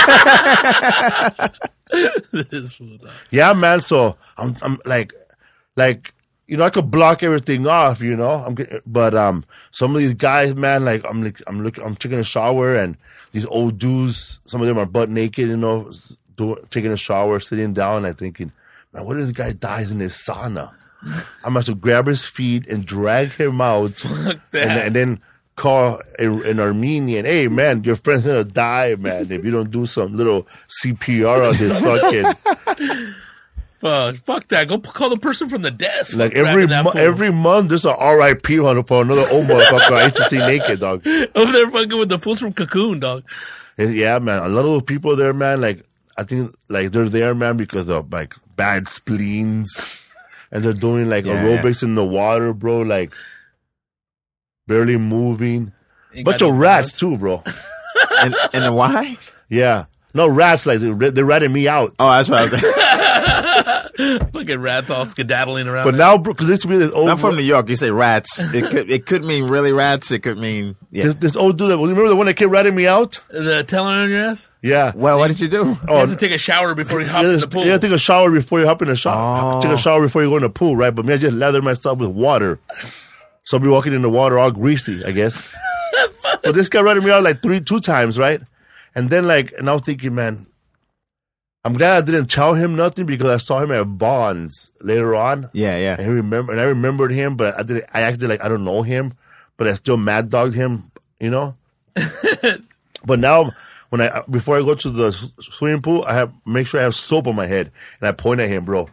This fool, dog. Yeah, man. So I'm, I'm like, like, you know, I could block everything off, you know. I'm, get- but um, some of these guys, man, like, I'm like, I'm looking, I'm taking a shower, and these old dudes, some of them are butt naked, you know, do, taking a shower, sitting down, and thinking, man, what if this guy dies in his sauna? I'm going to grab his feet and drag him out, and, and then call a- an Armenian, hey, man, your friend's going to die, man, if you don't do some little C P R on this fucking... Fuck, fuck that. Go p- call the person from the desk. Like for every grabbing that mo- fool. every month, there's an R I P on for another old motherfucker I used to see naked, dog. Over there fucking with the fools from Cocoon, dog. Yeah, man. A lot of those people there, man, like, I think, like, they're there, man, because of, like, bad spleens. And they're doing, like, Yeah, aerobics in the water, bro, like, barely moving. Ain't Bunch got of no rats, balance. too, bro. And, and then why? Yeah. No, rats, like, they're, they're ratting me out. Oh, that's what I was saying. Fucking rats all skedaddling around. But there. now, bro, because this used to be this old... I'm from New York. You say rats. It could it could mean really rats. It could mean yeah. This, this old dude, that, remember the one that kept ratting me out? The telling on your ass? Yeah. Well, what did you do? He has to take a shower before he hops You in the gotta, pool. you gotta take a shower before you hop in the shower. Oh. Take a shower before you go in the pool, right? But me, I just lather myself with water. So I'll be walking in the water all greasy, I guess. But this guy ratted me out like three, two times, right? And then like, and I was thinking, man, I'm glad I didn't tell him nothing because I saw him at Bonds later on. Yeah, yeah. And he remember, and I remembered him, but I did. I acted like I don't know him, but I still mad dogged him, you know. But now, when I before I go to the s- swimming pool, I have make sure I have soap on my head, and I point at him, bro.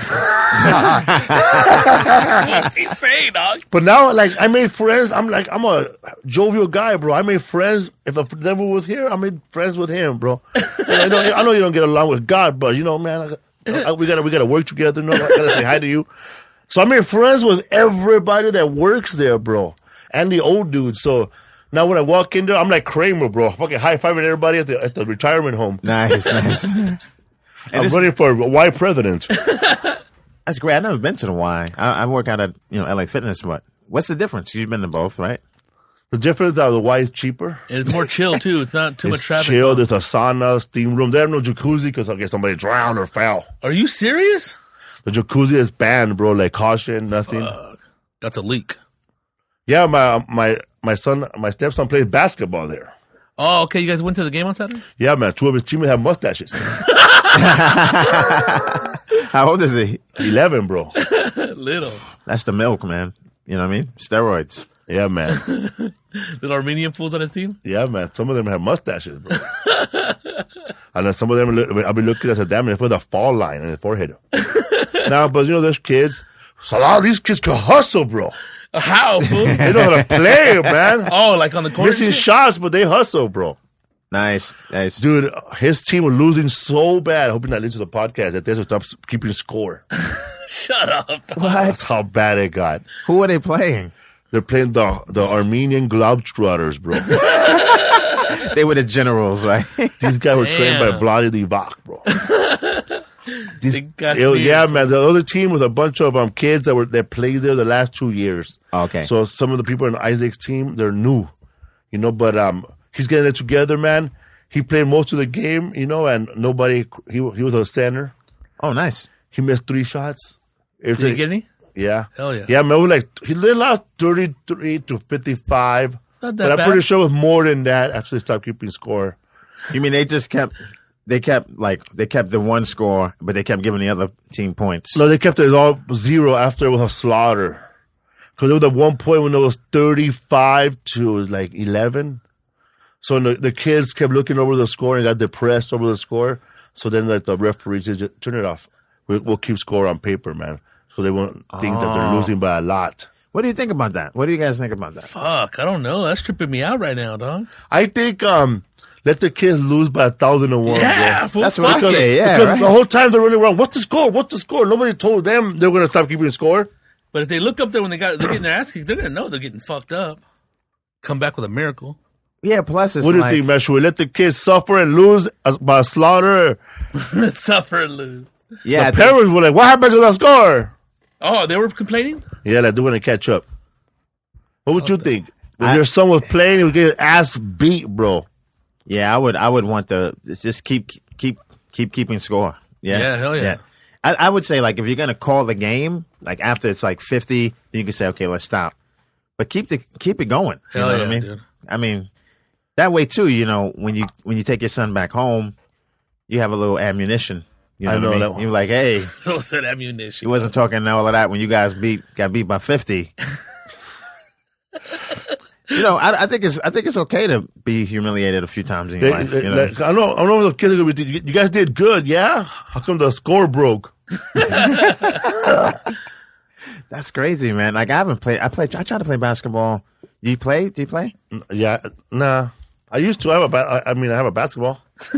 What's he saying, dog? But now, like, I made friends. I'm like, I'm a jovial guy, bro. I made friends. If the devil was here, I made friends with him, bro. And I know, I know you don't get along with God, but you know, man, I, I, we gotta, we gotta work together. No, I gotta say hi to you. So I made friends with everybody that works there, bro, and the old dudes. So now when I walk in there, I'm like Kramer, bro, fucking high fiving everybody at the at the retirement home. Nice, nice. And I'm this- running for a Y president. That's great. I've never been to the Y. I, I work out at you know L A Fitness. What? What's the difference? You've been to both, right? The difference is the Y is cheaper. And it's more chill, too. It's not too much It's traffic. chill. There's a sauna, steam room. They have no jacuzzi because I guess somebody drowned or fell. Are you serious? The jacuzzi is banned, bro. Like caution, nothing. Fuck. That's a leak. Yeah, my my my son, my stepson plays basketball there. Oh, okay. You guys went to the game on Saturday? Yeah, man. Two of his teammates have mustaches. How old is he? Eleven, bro. Little. That's the milk, man. You know what I mean? Steroids. Yeah, man. Little Armenian fools on his team? Yeah, man. Some of them have mustaches, bro. And then some of them, look- I'll be looking at the damn, and for the fall line in the forehead. Now, but you know, there's kids. So a lot of these kids can hustle, bro. How, fool? They know how to play, man. Oh, like on the court? Missing and shit? shots, but they hustle, bro. Nice, nice. Dude, his team was losing so bad. I hope you're not listening to the podcast that they should stop keeping score. Shut up, dog. That's how bad it got. Who are they playing? They're playing the the Armenian Globetrotters, bro. They were the generals, right? These guys were trained by Damn. Vladi Divac, bro. These, They got it- yeah, smeared. man. The other team was a bunch of um kids that were that played there the last two years. Okay. So some of the people in Isaac's team, they're new, you know. But um, he's getting it together, man. He played most of the game, you know, and nobody. He he was a center. Oh, nice. He missed three shots. Did you get any? Yeah. Hell yeah. Yeah, man. It was like he they lost thirty-three to fifty-five. Not that But I'm bad. pretty sure it was more than that. Actually, stopped keeping score. You mean they just kept, they kept like they kept the one score, but they kept giving the other team points. No, they kept it all zero after it was a slaughter. Because there was at one point when it was thirty-five to like eleven. So the, the kids kept looking over the score and got depressed over the score. So then like the referees said, "Just turn it off. We'll, we'll keep score on paper, man." So they won't think that they're Oh. losing by a lot. What do you think about that? What do you guys think about that? Fuck, I don't know. That's tripping me out right now, dog. I think um, let the kids lose by a thousand and one. Yeah, bro. fool. That's what I fuck say. it. Yeah, because right? the whole time they're running around. What's the score? What's the score? Nobody told them they were going to stop keeping score. But if they look up there when they got they're getting their ass kicked, they're gonna know they're getting fucked up. come back with a miracle. Yeah, plus it's What do you like, think, man? Should we let the kids suffer and lose as- by slaughter? Suffer and lose. yeah, I The think- parents were like, what happened to the score? Oh, they were complaining? Yeah, like they want to catch up. What would you think? If I- your son was playing, he would get his ass beat, bro. yeah, I would, I would want to just keep, keep, keep keeping score. Yeah, Yeah, hell yeah. I, I would say like if you're gonna call the game, like after it's like fifty, you can say okay, let's stop, but keep the keep it going. You Hell know yeah, what I mean? dude. I mean, that way too. You know, when you when you take your son back home, you have a little ammunition. You know, I know what I that mean? one. You're like, hey, So said he ammunition. wasn't talking all of that when you guys beat got beat by fifty. You know, I, I think it's I think it's okay to be humiliated a few times in your They- life. they- You know? like, I know. I know the kids are gonna be. You guys did good, yeah. How come the score broke? That's crazy, man. Like I haven't played. I play. I try to play basketball. Do you play? Do you play? Yeah, nah. I used to have a. Ba- I I mean, I have a basketball.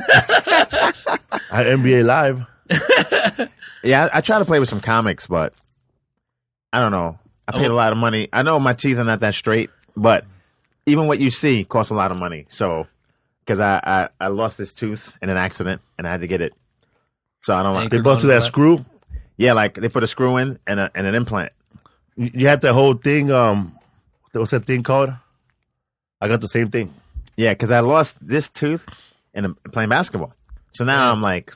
I have N B A Live. Yeah, I, I try to play with some comics, but I don't know. I paid a lot of money. I know my teeth are not that straight, but even what you see costs a lot of money. So, because I, I I lost this tooth in an accident and I had to get it. So I don't like. They busted that screw. Yeah, like they put a screw in and a, and an implant. You you had that whole thing. Um, what's that thing called? I got the same thing. Yeah, because I lost this tooth in a, playing basketball. So now I'm like,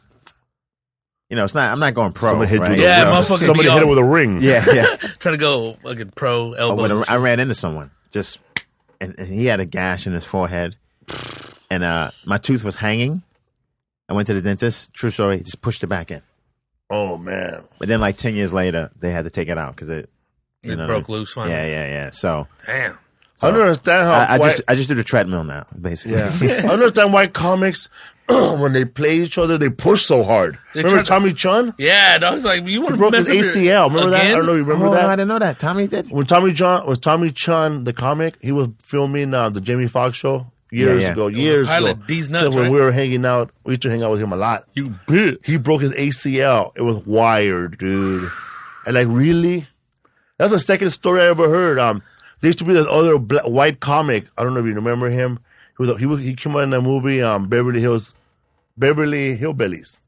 you know, it's not. I'm not going pro. Somebody hit right? you with Yeah, a, motherfucker Somebody be hit him all- with a ring. Yeah, yeah. Trying to go fucking pro Oh, elbows. when and I shit. ran into someone, just and, and he had a gash in his forehead, and uh, my tooth was hanging. I went to the dentist. True story. Just pushed it back in. Oh man. But then, like ten years later, they had to take it out because it, you It know, broke loose finally. Yeah, yeah, yeah. So Damn. I don't understand how. I, I why- just I just do the treadmill now, basically. Yeah. I don't understand why comics, when they play each other, they push so hard. They Remember try to- Tommy Chun? Yeah, and I was like, you want He to broke mess his up A C L. your, Remember that? I again? don't know if you remember Oh, that. I didn't know that. Tommy did. When Tommy John was Tommy Chun, the comic, he was filming uh, the Jamie Foxx show years Yeah, yeah. ago. was a Years pilot, ago. D's So Nuts, when right? we were hanging out, we used to hang out with him a lot. You bitch. He broke his A C L. It was wired, dude. And like, really? That's the second story I ever heard. Um, there used to be this other black, white comic. I don't know if you remember him. He was he was, he came out in that movie, um, Beverly Hills, Beverly Hillbillies.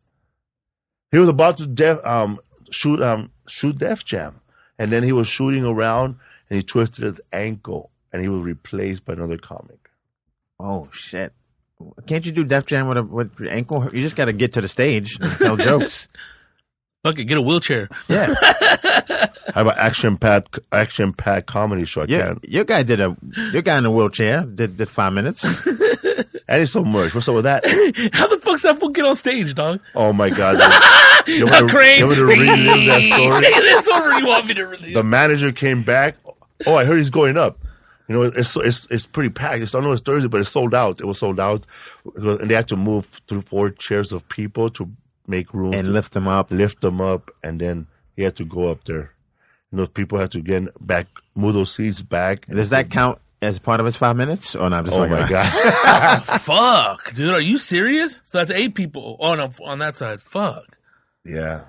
He was about to def, um shoot um shoot Def Jam, and then he was shooting around and he twisted his ankle and he was replaced by another comic. Oh shit! Can't you do Def Jam with a with your ankle? You just got to get to the stage and tell jokes. Fuck it, get a wheelchair. Yeah, I have an action packed action packed comedy show. I yeah. can't. Your guy did a. Your guy in a wheelchair did did five minutes. And it's so much. What's up with that? How the fuck's that fool get on stage, dog? Oh my god! You A want to crane. relive that story? That's what you want me to relive. The manager came back. Oh, I heard he's going up. You know, it's it's it's pretty packed. It's, I don't know it's Thursday, but it's sold out. It was sold out, and they had to move through four chairs of people to make room and to lift them up. lift them up, and then he had to go up there. And those people had to get back, move those seats back. Does that count as part of his five minutes? Or not? I'm just Oh fucking my around. god! Fuck, dude, are you serious? So that's eight people. Oh no, on that side. Fuck. Yeah.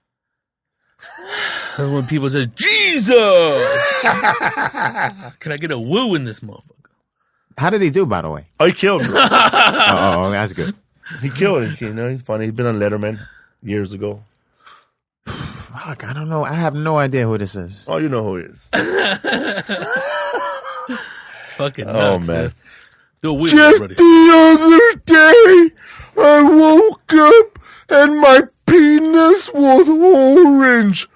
That's when people say, Jesus! Can I get a woo in this motherfucker? How did he do, by the way? Oh, he killed him. oh, oh, that's good. He killed him. You know, he's funny. He's been on Letterman years ago. Fuck, I don't know. I have no idea who this is. Oh, you know who he is. Fucking nuts, Oh, man. dude. Do a woo, Just buddy. the other day, I woke up and my penis was orange.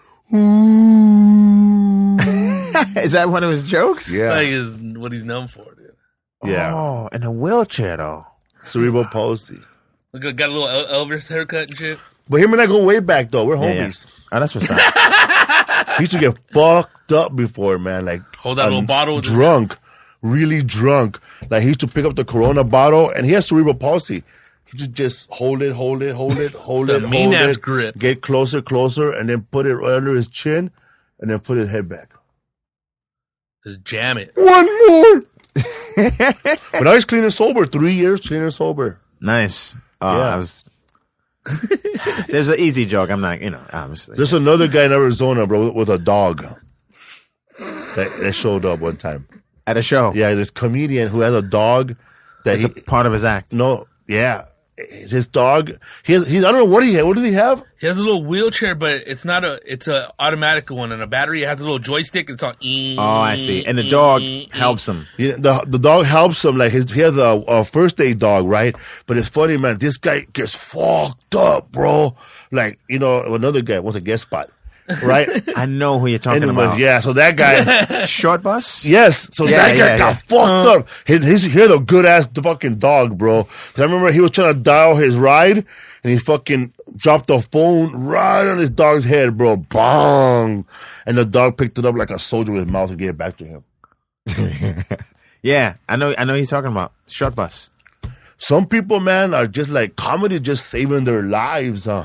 Ooh. Is that one of his jokes? Yeah. Like is what he's known for, dude. Yeah. Oh, in a wheelchair though. Cerebral palsy. Look, got a little El- Elvis haircut and shit. But him and I go way back, though. We're Yeah, yeah. homies. Oh, that's what's up. He used to get fucked up before, man. Like, Hold that little um, bottle with the- drunk. Really drunk. Like, he used to pick up the Corona bottle, and he has cerebral palsy. He just just hold it, hold it, hold it, hold The it, hold mean-ass it. grip. Get closer, closer, and then put it right under his chin, and then put his head back. Just jam it. One more. But now he's clean and sober. Three years clean and sober. Nice. Oh, Yeah. I was. There's an easy joke. I'm not, you know, obviously. There's another guy in Arizona, bro, with, with a dog that, that showed up one time. At a show. Yeah, this comedian who has a dog that It's he, a part of his act. no, yeah, his dog. He, has, he, I don't know what he had. What does he have? He has a little wheelchair, but it's not a. It's a automatic one, and a battery. It has a little joystick. It's all. Oh, I see. And the dog helps him. Yeah, the the dog helps him. Like his, he has a, a first aid dog, right? But it's funny, man. This guy gets fucked up, bro. Like you know, another guy wants a guest spot, right? I know who you're talking Anyways, about. yeah. So that guy, Short bus? yes. So Yeah, that guy yeah, got yeah. fucked up. He, he's he had a good ass fucking dog, bro. 'Cause I remember he was trying to dial his ride, and he fucking dropped the phone right on his dog's head, bro. Bong, and the dog picked it up like a soldier with his mouth and gave it back to him. Yeah, I know I know who you're talking about. Short bus. Some people, man, are just like comedy, just saving their lives. Huh?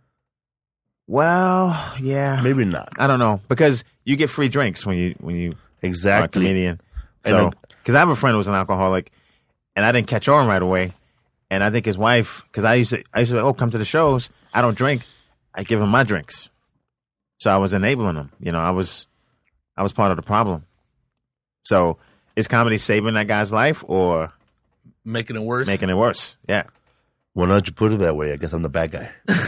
Well, yeah. Maybe not. I don't know. Because you get free drinks when you when you are a Exactly. comedian. And So, then- because I have a friend who was an alcoholic, and I didn't catch on right away. And I think his wife, because I used to, I used to, oh, come to the shows. I don't drink. I give him my drinks. So I was enabling him. You know, I was, I was part of the problem. So is comedy saving that guy's life or Making it worse. making it worse? Yeah. Well, now that you put it that way, I guess I'm the bad guy.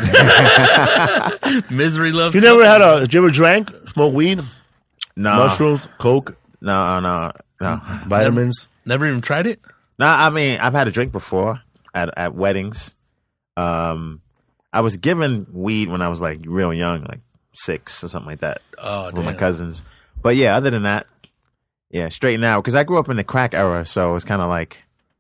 Misery loves. You never had a? Did you ever drank, smoke weed, No, mushrooms, coke, no, no, no. vitamins? Never even tried it. No, I mean, I've had a drink before at at weddings. Um, I was given weed when I was like real young, like six or something like that, Oh, with my damn. cousins. But yeah, other than that, yeah, straight now because I grew up in the crack era, so it's kind of like,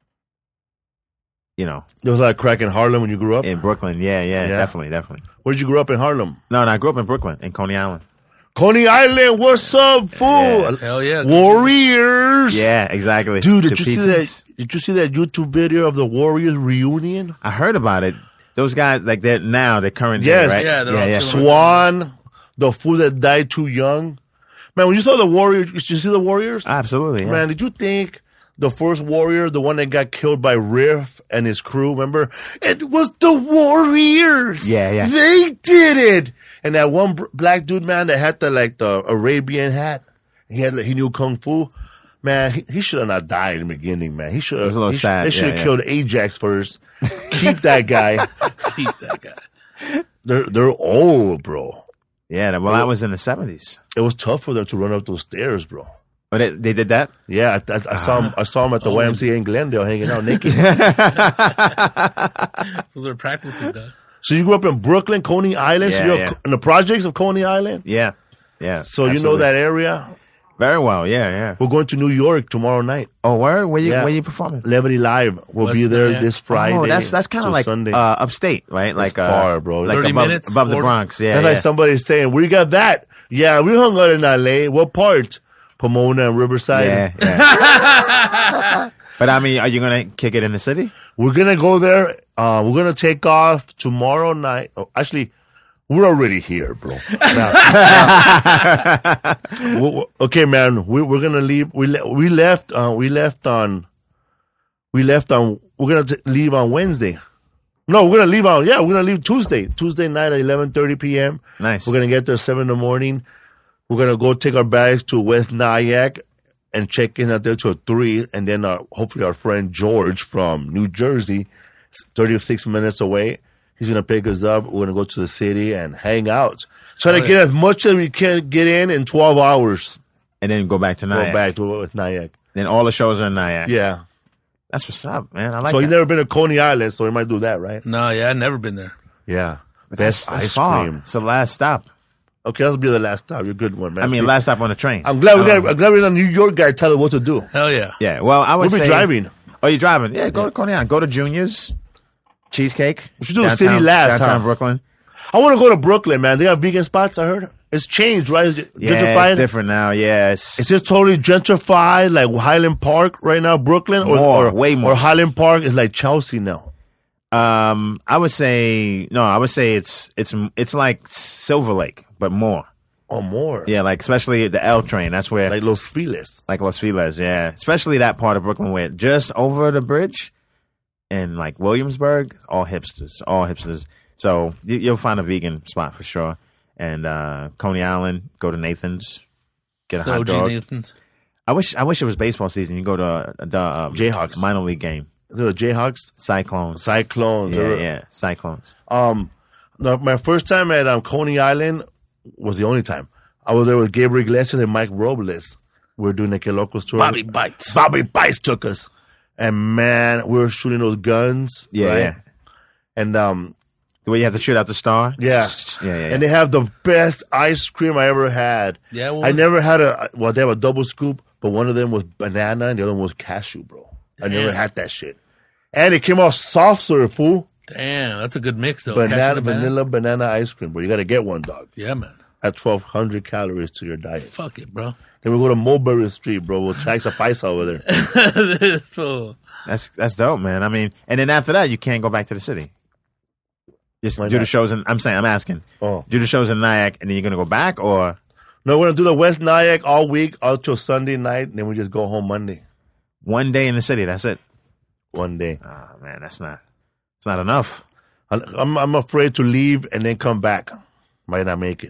you know, There was a lot of crack in Harlem when you grew up. in Brooklyn. Yeah, yeah, Yeah. definitely, definitely. Where did you grow up in Harlem? No, no, I grew up in Brooklyn, in Coney Island. Coney Island. What's up, fool? Yeah. Hell yeah. Warriors. Yeah, exactly. Dude, did The you see Peaches. that? Did you see that YouTube video of the Warriors reunion? I heard about it. Those guys, like they're now, they're current day, Yes. right? Yeah, they're all chilling. Swan, the fool that died too young. Man, when you saw the Warriors, did you see the Warriors? Absolutely. Yeah. Man, did you think the first Warrior, the one that got killed by Riff and his crew, remember? It was the Warriors. Yeah, yeah. They did it. And that one br- black dude, man, that had the like the Arabian hat. He had like, he knew kung fu. Man, he, he should have not died in the beginning, man. He should have. was a little he sh- sad, They should have yeah, yeah. killed Ajax first. Keep that guy. Keep that guy. They're they're old, bro. Yeah, well, I was in the seventies. It was tough for them to run up those stairs, bro. But they, they did that? Yeah, I, I, I saw him. I saw him at the Y M C A in Glendale hanging out naked. So they're practicing that. So you grew up in Brooklyn, Coney Island, so Yeah, you're yeah. in the projects of Coney Island. Yeah. Yeah. So you know absolutely. that area. Very well. Yeah, yeah. We're going to New York tomorrow night. Oh, where? Where you Yeah. where you performing? Levity Live. We'll be What's there that? this Friday. Oh, that's that's kind to of like Sunday. uh, upstate, right? Like uh, far, bro. Like thirty above, minutes, above the forty Bronx. Yeah, that's yeah. like somebody saying, "Where you got that?" Yeah, we hung out in L A. What part? Pomona and Riverside. yeah, yeah. But I mean, are you gonna kick it in the city? We're gonna go there. Uh, we're gonna take off tomorrow night. Oh, actually, we're already here, bro. Now- We- we- okay, man. We, we're gonna leave. We le- we left. Uh, we left on. We left on. We're gonna t- leave on Wednesday. No, we're gonna leave on. Yeah, we're gonna leave Tuesday. Tuesday night at eleven thirty p.m. Nice. We're gonna get there seven in the morning. We're gonna go take our bags to West Nyack and check in out there till three, and then uh, hopefully our friend George from New Jersey, thirty-six minutes away, he's gonna pick us up. We're gonna go to the city and hang out. Try to Oh, yeah. get as much as we can get in in twelve hours. And then go back to Go Nyack. back to West Nyack. Then all the shows are in Nyack. Yeah. That's what's up, man. I like So that. he's never been to Coney Island, so he might do that, right? No, yeah, I've never been there. Yeah. That's, Best that's ice far. cream. It's the last stop. Okay, that'll be the last stop. You're a good one, man. I mean, See, last stop on the train. I'm glad we Um, got. I'm glad we got a New York guy tell us what to do. Hell yeah. Yeah. Well, I would We'll be say driving. Oh, you're driving? Yeah. Go to Coney Island. Go to Junior's. Cheesecake. We should do the city last, Downtown huh? Brooklyn. I want to go to Brooklyn, man. They got vegan spots. I heard it's changed, right? It's Yeah, gentrified. it's different now. Yeah, it's, Is it totally gentrified, like Highland Park right now, Brooklyn, or, More, or way more. or Highland Park is like Chelsea now? um. I would say no. I would say it's it's it's like Silver Lake, but more. Or more? Yeah, like especially the L train. That's where like Los Feliz. like Los Feliz. Yeah, especially that part of Brooklyn where just over the bridge, and like Williamsburg, all hipsters, all hipsters. So you, you'll find a vegan spot for sure. And uh, Coney Island, go to Nathan's, get a The hot O G dog. Nathan's. I wish I wish it was baseball season. You go to uh, the um, Jayhawks. minor league game. The Jayhawks, Cyclones. Cyclones. Yeah, yeah, Cyclones. Um, no, my first time at um, Coney Island was the only time. I was there with Gabriel Iglesias and Mike Robles. We were doing the Que Locos tour. Bobby Bites. Bobby Bites took us. And man, we were shooting those guns. Yeah, right? yeah. And um, The way you have to shoot out the star. yeah. yeah, yeah. And they have the best ice cream I ever had. Yeah, what I was never had a, well, they have a double scoop, but one of them was banana and the other one was cashew, bro. I never Damn. had that shit. And it came out soft serve, fool. Damn, that's a good mix, though. Banana, Cashew and vanilla, banana ice cream, bro. You got to get one, dog. Yeah, man. At twelve hundred calories to your diet. Fuck it, bro. Then we go to Mulberry Street, bro. We'll tax a paisa over there. This fool. That's that's dope, man. I mean, and then after that, you can't go back to the city. Just Why do the not? shows, and I'm saying, I'm asking. Oh. Do the shows in Nyack, and then you're gonna go back, or No, we're going to do the West Nyack all week, all till Sunday night, and then we just go home Monday. one day in the city? That's it. One day. Oh man, that's not. It's not enough. I'm I'm afraid to leave and then come back. Might not make it.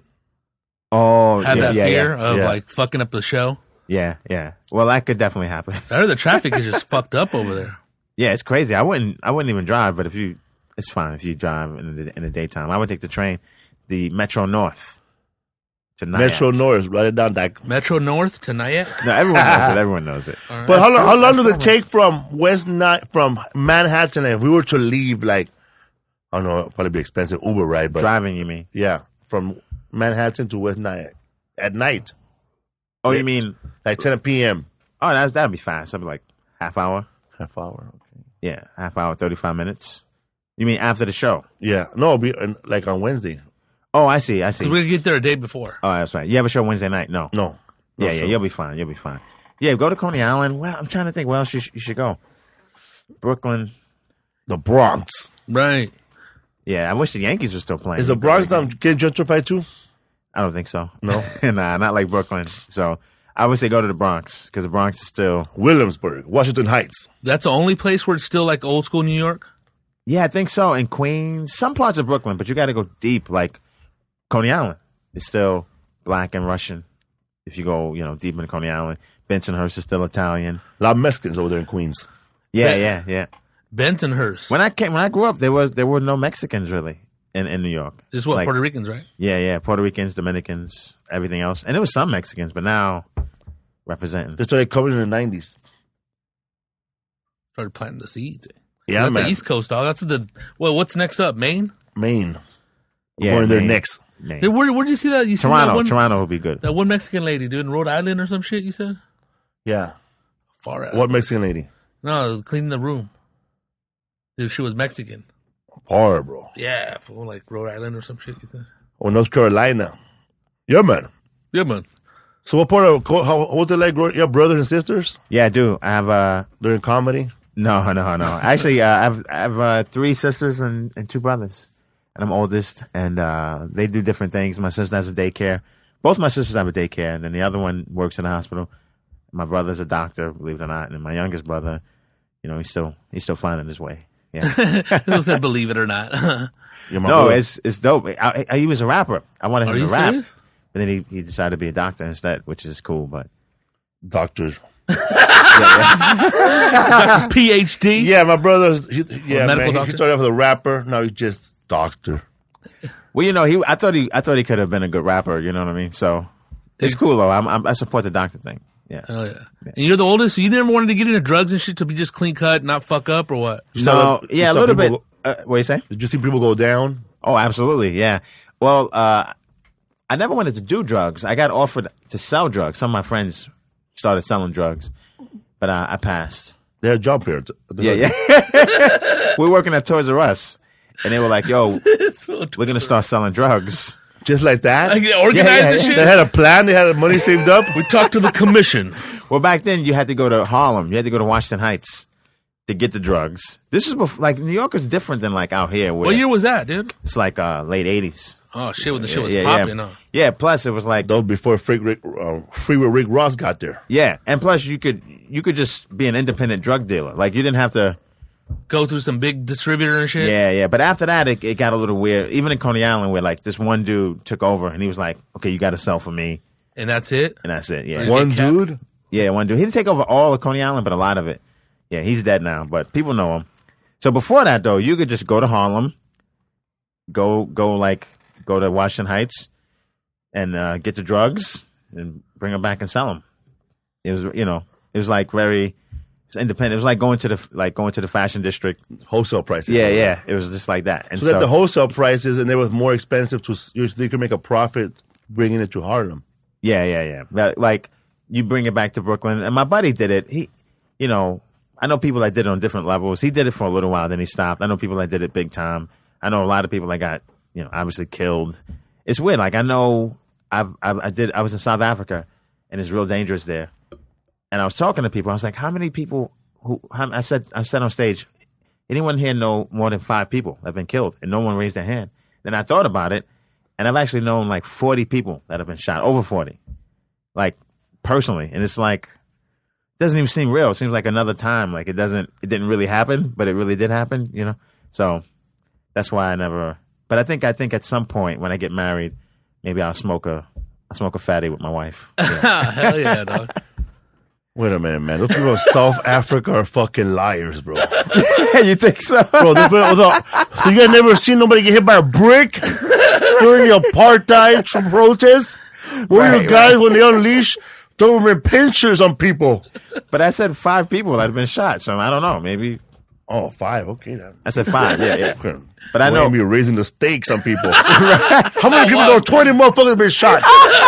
Oh, Have yeah, that yeah, fear yeah. of, Yeah. like, fucking up the show. Yeah, yeah. Well, that could definitely happen. I heard the traffic is just fucked up over there. Yeah, it's crazy. I wouldn't. I wouldn't even drive. But if you, it's fine if you drive in the in the daytime. I would take the train, the Metro North, to Nyack. Metro North, write it down, Dak. Metro North to Nyack. No, everyone knows it. Everyone knows it. All right. But how long, how long that's does it probably- take from West Ni- from Manhattan? If we were to leave, like, I don't know, it'd probably be expensive Uber ride, but Driving, you mean? yeah, from Manhattan to West Nyack at night, Oh, Yeah. you mean? like ten p.m. Oh, that that'd be fast. That'd be like half hour. Half hour. Okay. Yeah, half hour, thirty five minutes. You mean after the show? Yeah, no, it'll be uh, like on Wednesday. Oh, I see. I see. We're going to get there a day before. Oh, that's right. You have a show Wednesday night? No. No. no yeah, yeah. show. You'll be fine. You'll be fine. Yeah, go to Coney Island. Well, I'm trying to think where else you, sh- you should go. Brooklyn. The Bronx. Right. Yeah, I wish the Yankees were still playing. Is the Bronx now getting gentrified too? I don't think so. No? Nah, not like Brooklyn. So I would say go to the Bronx because the Bronx is still. Williamsburg, Washington Heights. That's the only place where it's still like old school New York? Yeah, I think so. In Queens, some parts of Brooklyn, but you got to go deep. Like Coney Island is still black and Russian. If you go, you know, deep into Coney Island, Bensonhurst is still Italian. A lot of Mexicans over there in Queens. Yeah, Yeah. yeah, yeah. Bensonhurst. When I came, when I grew up, there was there were no Mexicans really in, in New York. This is what, Like, Puerto Ricans, right? Yeah, yeah, Puerto Ricans, Dominicans, everything else, and there was some Mexicans, but now representing. They started coming in the nineties. Started planting the seeds. Yeah, That's man. the East Coast, dog. That's the, well, what's next up? Maine? Maine. Yeah, Going there Maine. next. Maine. Hey, where, where'd you see that? You see that Toronto, one, Toronto would be good. that one Mexican lady, dude, in Rhode Island or some shit, you said? Yeah. Far ass. What Mexican lady? No, cleaning the room. Dude, she was Mexican. Hard, bro. Yeah, fool, like Rhode Island or some shit, you said? Or North Carolina. Yeah, man. Yeah, man. So what part of, co- how, what's it like? growing- You have brothers and sisters? Yeah, I do. I have uh They're in comedy? no, no, no. Actually, uh, I have I have uh, three sisters and, and two brothers, and I'm oldest, and uh, they do different things. My sister has a daycare. Both my sisters have a daycare, and then the other one works in a hospital. My brother's a doctor, believe it or not, and my youngest brother, you know, he's still he's still finding his way. Yeah. Who said believe it or not? You're my No, brother. it's it's dope. I, I, he was a rapper. I wanted him Are to you rap, serious? but then he, he decided to be a doctor instead, which is cool. But Doctors. Got his P H D. Yeah, my brother's, he, yeah, medical man. He, he doctor? started off as a rapper. Now he's just doctor. well, you know, he I thought he I thought he could have been a good rapper. You know what I mean? So it's cool though. I'm, I'm, I support the doctor thing. Yeah. Oh, yeah. And you're the oldest, so you never wanted to get into drugs and shit to be just clean cut, not fuck up, or what? You saw No, the- you yeah, a saw little bit. people Uh, what you say? Did you see people go down? Oh, absolutely. Yeah. Well, uh, I never wanted to do drugs. I got offered to sell drugs. Some of my friends started selling drugs, but uh, I passed. They had a job here. Yeah, yeah. We're working at Toys R Us, and they were like, "Yo, we're gonna start selling drugs." Just like that? Like, organized Yeah, yeah, and yeah. shit. They had a plan. They had money saved up. We talked to the commission. Well, back then you had to go to Harlem. You had to go to Washington Heights to get the drugs. This is before, like New York is different than like out here, where What year was that, dude? it's like uh, late eighties. Oh shit, when the shit was yeah, popping, yeah. huh? Yeah. Plus, it was like That was before Freak Rick, uh, Freeway Rick Ross got there. yeah, and plus you could you could just be an independent drug dealer. Like you didn't have to. Go through some big distributor and shit. Yeah, yeah. But after that, it, it got a little weird. Even in Coney Island, where like this one dude took over and he was like, "Okay, you got to sell for me," And that's it. and that's it. Yeah, Right. One Cap- dude? Yeah, one dude. He didn't take over all of Coney Island, but a lot of it. Yeah, he's dead now, but people know him. So before that, though, you could just go to Harlem, go go like go to Washington Heights, and uh, get the drugs and bring them back and sell them. It was, you know, it was like very it was independent. It was like going to the like going to the fashion district, Wholesale prices. Yeah, yeah. It was just like that. And So, that the wholesale prices, and they were more expensive to, you you could make a profit bringing it to Harlem. Yeah, yeah, yeah. That- Like you bring it back to Brooklyn, and my buddy did it. He, you know, I know people that did it on different levels. He did it for a little while, then he stopped. I know people that did it big time. I know a lot of people that got, you know, obviously killed. It's weird. Like I know, I've, I've I did. I was in South Africa, and it's real dangerous there. And I was talking to people. I was like, how many people? Who how, I said, I said on stage, anyone here know more than five people that have been killed, and no one raised their hand. Then I thought about it, and I've actually known like forty people that have been shot, over forty, like personally. And it's like, it doesn't even seem real. It seems like another time. Like it doesn't, it didn't really happen, but it really did happen, you know? So that's why I never, but I think, I think at some point when I get married, maybe I'll smoke a, I'll smoke a fatty with my wife. Yeah. Hell yeah, dog. Wait a minute, man. Those people in South Africa are fucking liars, bro. You think so? Bro, those people, so you guys never seen nobody get hit by a brick during the apartheid tr- protest? Where Right, are you guys right. when they unleash government pinchers on people? But I said five people that have been shot, so I don't know. Maybe Oh, five. Okay, then. I said five. Yeah, yeah. Okay. But I know- Miami raising the stakes on people. How many people know twenty motherfuckers have been shot?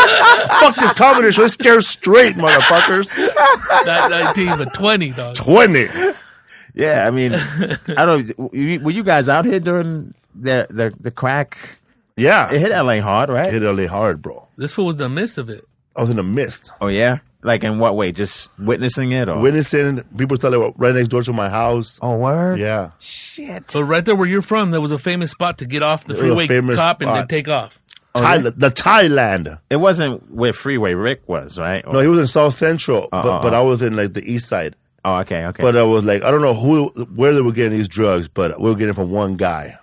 Fuck this comedy show. It's scared straight, motherfuckers. Not nineteen, but twenty, dog. twenty. Yeah, I mean, I don't. Were you guys out here during the the, the crack? Yeah. It hit L A hard, right? It hit L A hard, bro. This fool was the midst of it. I was in the mist. Oh yeah. Like in what way? Just witnessing it, or Witnessing, people telling me right next door to my house. oh word? Yeah. Shit. So right there where you're from, there was a famous spot to get off the There was a freeway famous cop and then spot. take off. Thailand, the Thailand. It wasn't where Freeway Rick was, right? Or- No, he was in South Central, Uh, but, uh, but uh. I was in like the east side. oh, okay, okay. But I was like, I don't know who, where they were getting these drugs, but we were getting from one guy,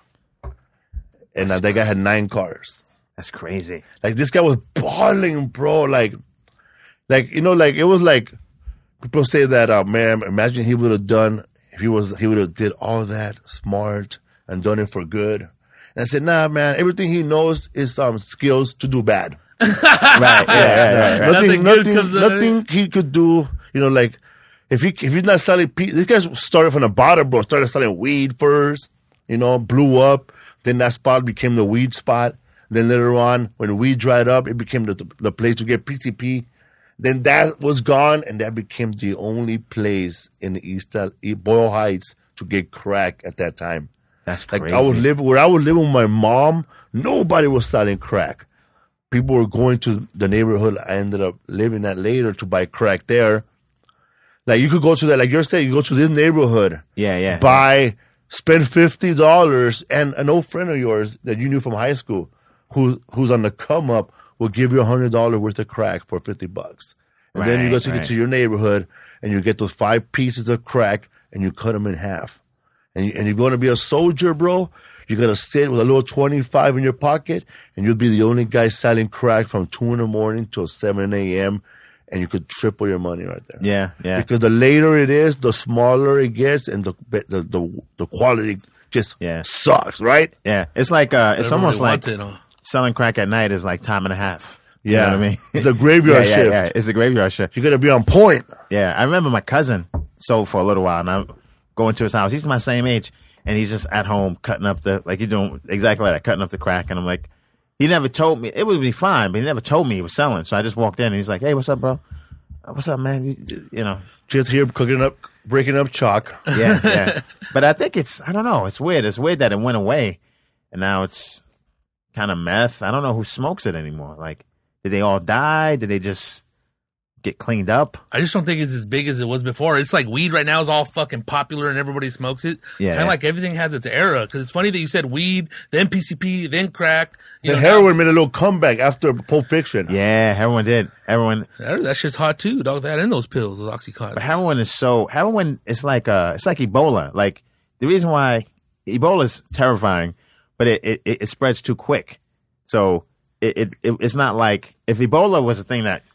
and uh, that guy had nine cars. That's crazy. Like this guy was balling, bro. Like, like you know, like it was like people say that, uh, man. Imagine he would have done if he was he would have did all that smart and done it for good. And I said, nah, man. Everything he knows is um skills to do bad. Right. Yeah. yeah, yeah, right. Nothing, Nothing good nothing, comes out of nothing he could do. You know, like if he if he's not selling, pe- this guy started from the bottom, bro. Started selling weed first. You know, blew up. Then that spot became the weed spot. Then later on, when weed dried up, it became the the place to get P C P. Then that was gone, and that became the only place in the East Boyle Heights to get crack at that time. That's Like crazy. I was living where I was living with my mom. Nobody was selling crack. People were going to the neighborhood I ended up living at later to buy crack there. Like you could go to that, like you're saying, you go to this neighborhood, Yeah, yeah. buy, spend fifty dollars, and an old friend of yours that you knew from high school, who who's on the come up, will give you a hundred dollar worth of crack for fifty bucks. And then you go Right, to, right. to your neighborhood and you get those five pieces of crack and you cut them in half. And, you, and if you want to be a soldier, bro, you got to sit with a little twenty-five in your pocket, and you'll be the only guy selling crack from two in the morning till seven a.m., and you could triple your money right there. Yeah, yeah. Because the later it is, the smaller it gets, and the the the, the quality just Yeah. sucks, right? Yeah. It's like uh, it's Everybody almost like wants it, huh? selling crack at night is like time and a half. You Yeah. know what I mean? It's a graveyard yeah, yeah, shift. Yeah, it's the graveyard shift. You got to be on point. Yeah, I remember my cousin sold for a little while, and I'm going to his house. He's my same age, and he's just at home cutting up the, like you're doing exactly like that, cutting up the crack. And I'm like, he never told me, it would be fine, but he never told me he was selling. So I just walked in, and he's like, hey, what's up, bro? What's up, man? You, you know, Just here cooking up, breaking up chalk. yeah, yeah. But I think it's, I don't know, it's weird. It's weird that it went away, and now it's kind of meth. I don't know who smokes it anymore. Like, did they all die? Did they just get cleaned up? I just don't think it's as big as it was before. It's like weed right now is all fucking popular and everybody smokes it. Yeah. Kind of like everything has its era. Because it's funny that you said weed, then P C P, then crack. You The know, heroin made a little comeback after Pulp Fiction. Yeah, everyone did. Everyone, That, that shit's hot too, dog. That and those pills, those Oxycontin. but heroin is so, heroin is like, uh, it's like Ebola. Like, the reason why Ebola is terrifying, but it, it, it spreads too quick. So, it, it, it it's not like, if Ebola was a thing that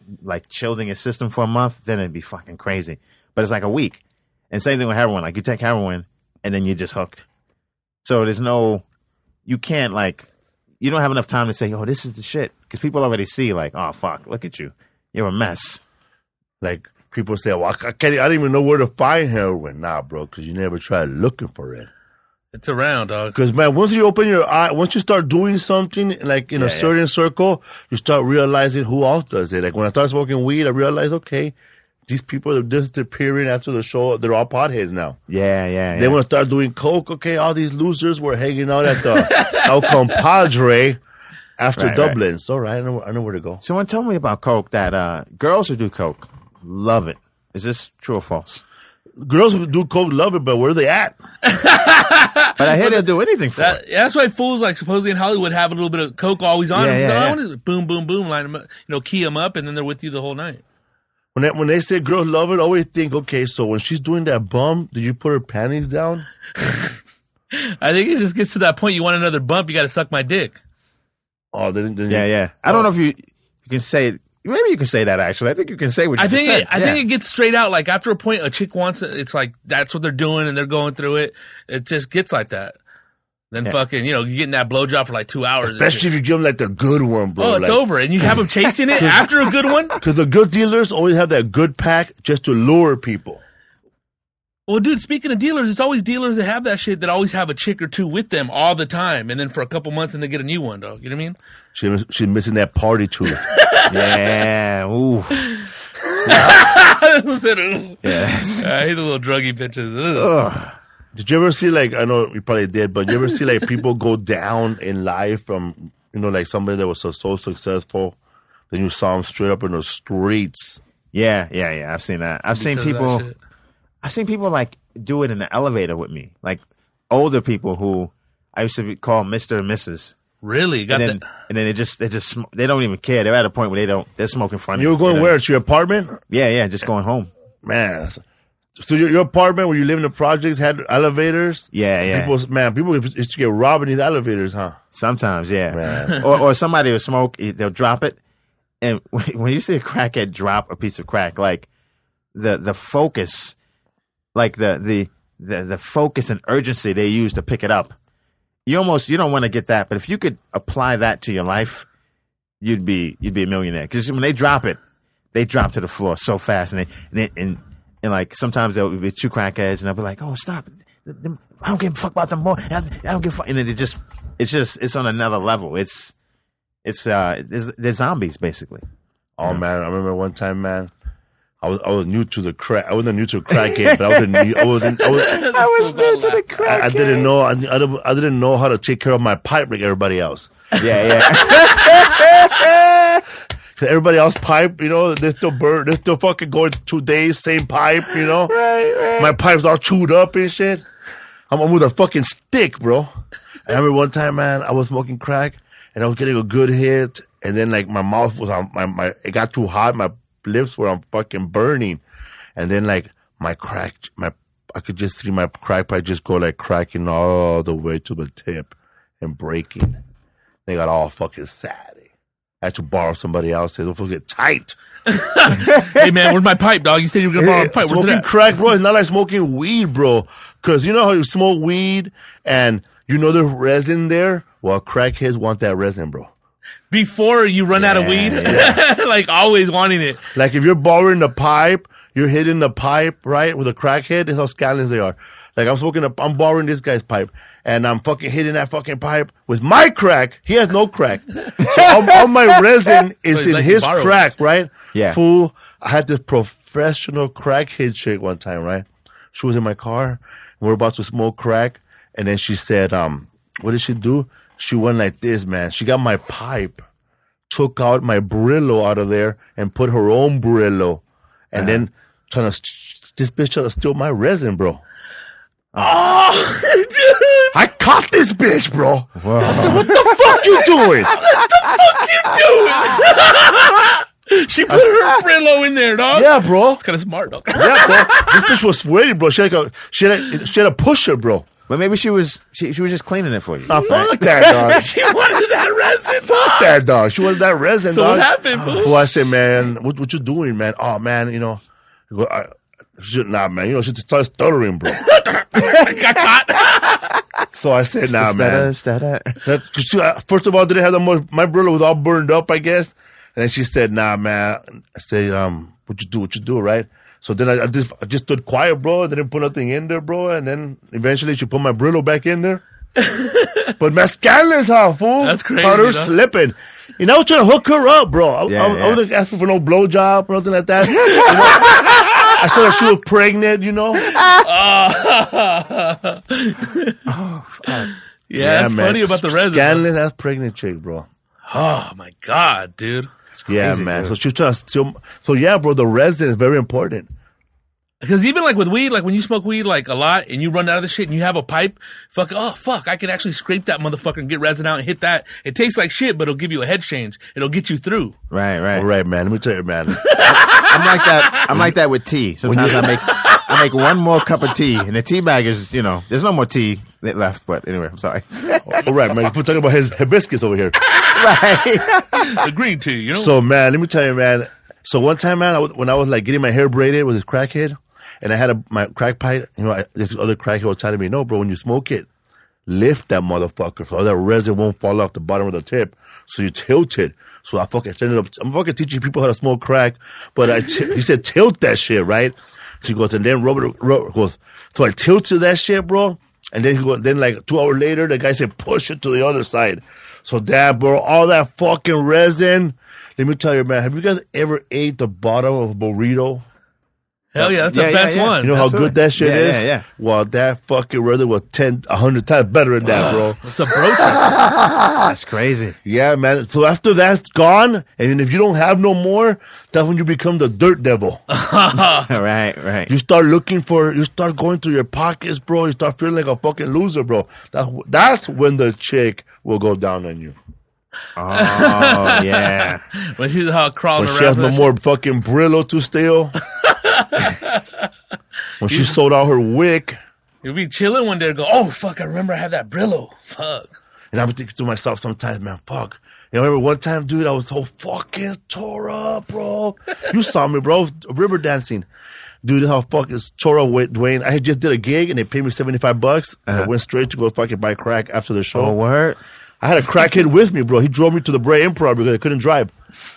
like chilled in your system for a month, then it'd be fucking crazy. But it's like a week. And same thing with heroin. Like you take heroin and then you're just hooked. So there's no, you can't like, you don't have enough time to say, oh, this is the shit. Because people already see like, oh, fuck, look at you. You're a mess. Like people say, well, I can't, I don't even know where to find heroin. Nah, bro, because you never tried looking for it. It's around, dog. Because, man, once you open your eye, once you start doing something, like in Yeah, a certain yeah. circle, you start realizing who else does it. Like when I started smoking weed, I realized, okay, these people are disappearing after the show. They're all potheads now. Yeah, yeah, yeah. Then when I started doing coke, okay, all these losers were hanging out at the El Compadre after Right, Dublin. Right. So, right, I know, I know where to go. Someone told me about coke that uh, girls who do coke love it. Is this true or false? Girls who do coke love it, but where are they at? But I hear they'll do anything for That, it. yeah, that's why fools like supposedly in Hollywood have a little bit of coke always on. Yeah, them. yeah, So, I yeah. want to boom, boom, boom, line them up, you know, key them up, and then they're with you the whole night. When they, when they say girls love it, I always think, okay, so when she's doing that bump, did you put her panties down? I think it just gets to that point. You want another bump, you got to suck my dick. Oh, then, then Yeah, yeah. I don't know if you you can say it. Maybe you can say that, actually. I think you can say what you I think just it, said. I Yeah. think it gets straight out. Like after a point, a chick wants it. It's like that's what they're doing, and they're going through it. It just gets like that. Then Yeah. fucking, you know, you're getting that blowjob for like two hours. Especially if you give them like the good one, bro. oh, it's like, over, and you have them chasing it after a good one. Because the good dealers always have that good pack just to lure people. Well, dude, speaking of dealers, it's always dealers that have that shit that always have a chick or two with them all the time, and then for a couple months, and they get a new one, dog. You know what I mean? She, she's missing that party tooth. Yeah. Ooh. Yes. I hate the little druggy bitches. Ugh. Ugh. Did you ever see, like, I know you probably did, but you ever see, like, people go down in life from, you know, like somebody that was so, so successful, then you saw them straight up in the streets. Yeah, yeah, yeah. I've seen that. I've seen Because of that people. shit. I've seen people like do it in the elevator with me, like older people who I used to be, call Mister and Missus Really? Got And then, that? and then they just they just sm- they don't even care. They're at a point where they don't. They're smoking fun. You were going know? where? To your apartment? Yeah, yeah, just going home. Man. So your, your apartment where you live in the projects had elevators? Yeah, yeah. People, man, people used to get robbed in these elevators, huh? Sometimes, yeah. Man. or or somebody will smoke, they'll drop it, and when you see a crackhead drop a piece of crack, like the the focus, like the the the, the focus and urgency they use to pick it up, you almost you don't want to get that. But if you could apply that to your life, you'd be you'd be a millionaire. Because when they drop it, they drop to the floor so fast, and they and they, and, and like sometimes there'll be two crackheads, and they'll be like, "Oh, stop! I don't give a fuck about them more. I don't give a fuck." And then it just it's just it's on another level. It's it's uh there's, they're zombies basically. Oh, man, I remember one time, man, I was I was new to the crack. I wasn't new to crack game, but I was new, I wasn't. I was. I was new to the crack. I, I didn't know. I, I, didn't- I didn't know how to take care of my pipe like everybody else. Yeah, yeah. 'Cause everybody else pipe, you know, they're still burn. They're still fucking going two days, same pipe, you know. right, right. My pipe's all chewed up and shit. I'm, I'm with a fucking stick, bro. I remember one time, man, I was smoking crack and I was getting a good hit, and then like my mouth was on my my. It got too hot. My lips were on fucking burning, and then like my crack, my I could just see my crack pipe just go like cracking all the way to the tip and breaking. They got all fucking sad. I had to borrow somebody else. They don't get tight. Hey, man, where's my pipe, dog? You said you were going to borrow a pipe. Where's it Smoking at? crack, bro, it's not like smoking weed, bro. Because you know how you smoke weed and you know there's resin there? Well, crackheads want that resin, bro. Before you run out of weed? Like, always wanting it. Like if you're borrowing the pipe, you're hitting the pipe, right, with a crackhead. That's how scandalous they are. Like I'm smoking, a, I'm borrowing this guy's pipe, and I'm fucking hitting that fucking pipe with my crack. He has no crack. So all, all my resin is So he's in letting his you borrow crack, right? Yeah. Fool, I had this professional crackhead chick one time, right? She was in my car, and we were about to smoke crack, and then she said, um, what did she do? She went like this, man. She got my pipe, took out my Brillo out of there, and put her own Brillo, and Uh-huh. then trying to, this bitch trying to steal my resin, bro. Oh, dude. I caught this bitch, bro. Whoa. I said, what the fuck you doing? She put her Brillo in there, dog. Yeah, bro. It's kind of smart, dog. Yeah, bro. This bitch was sweaty, bro. She had a, she had a, she had a pusher, bro. But maybe she was she, she was just cleaning it for you. I right? fuck that, dog. She wanted that resin. Fuck that, dog. She wanted that resin, So dog. what happened, fool? So I said, man, what, what you doing, man? Oh, man, you know. I go, I, she, nah, man, you know, she started stuttering, bro. Got caught. So I said, nah, man. Stutter, That- 'cause she, uh, first of all, didn't have the mo- my Brillo was all burned up, I guess. And then she said, nah, man. I said, um, what you do, what you do, right? So then I, I just I just stood quiet, bro. Didn't put nothing in there, bro. And then eventually she put my Brillo back in there. But man, scandalous, how fool. That's crazy, Caught her dog. slipping. You know, I was trying to hook her up, bro. I, Yeah, I, yeah. I wasn't asking for no blowjob or nothing like that. You know? I saw that she was pregnant, you know. Yeah, that's man. funny about the resin. bro. Scandalous ass pregnant chick, bro. Oh my god, dude. Yeah, crazy, man. dude. So she was trying to steal. So yeah, bro, the resin is very important. Because even like with weed, like when you smoke weed like a lot and you run out of the shit and you have a pipe, fuck, oh fuck, I can actually scrape that motherfucker and get resin out and hit that. It tastes like shit, but it'll give you a head change. It'll get you through. Right, right. All right, man. Let me tell you, man. I'm like that. I'm like that with tea. Sometimes I make I make one more cup of tea, and the tea bag is, you know, there's no more tea left. But anyway, I'm sorry. All right, man. We're talking about his hibiscus over here. Right. The green tea, you know? So, man, let me tell you, man. So one time, man, I was, when I was like getting my hair braided with this crackhead, and I had a, my crack pipe, you know, I, this other crackhead was telling me, no, bro, when you smoke it, lift that motherfucker so that resin won't fall off the bottom of the tip. So you tilt it. So I fucking ended up, I'm fucking teaching people how to smoke crack, but I, t- he said, tilt that shit, right? She goes, and then rub it, rub, goes, so I tilted that shit, bro. And then he goes, then like two hours later, the guy said, push it to the other side. So that, bro, all that fucking resin. Let me tell you, man, have you guys ever ate the bottom of a burrito? Hell yeah, that's Yeah, the yeah, best yeah. one. You know how Absolutely. good that shit Yeah, is? yeah, yeah. Well, that fucking resin was ten, a hundred times better than that, bro. It's a broken. That's crazy. Yeah, man. So after that's gone, and if you don't have no more, that's when you become the dirt devil. Right, right. You start looking for, you start going through your pockets, bro. You start feeling like a fucking loser, bro. That's, that's when the chick will go down on you. Oh yeah. When she's uh, crawling When around. she has no that more fucking Brillo to steal. When she sold out her wick. shit. You'll be chilling one day and go, oh, fuck, I remember I had that Brillo. Fuck. And I'm thinking to myself sometimes, man, fuck. You know, I remember one time, dude, I was so fucking tore up, bro. You saw me, bro. River dancing. Dude, how fucking tore up with Dwayne. I had just did a gig and they paid me seventy-five bucks. And I went straight to go fucking buy crack after the show. Oh, word. I had a crackhead with me, bro. He drove me to the Bray Improv because I couldn't drive.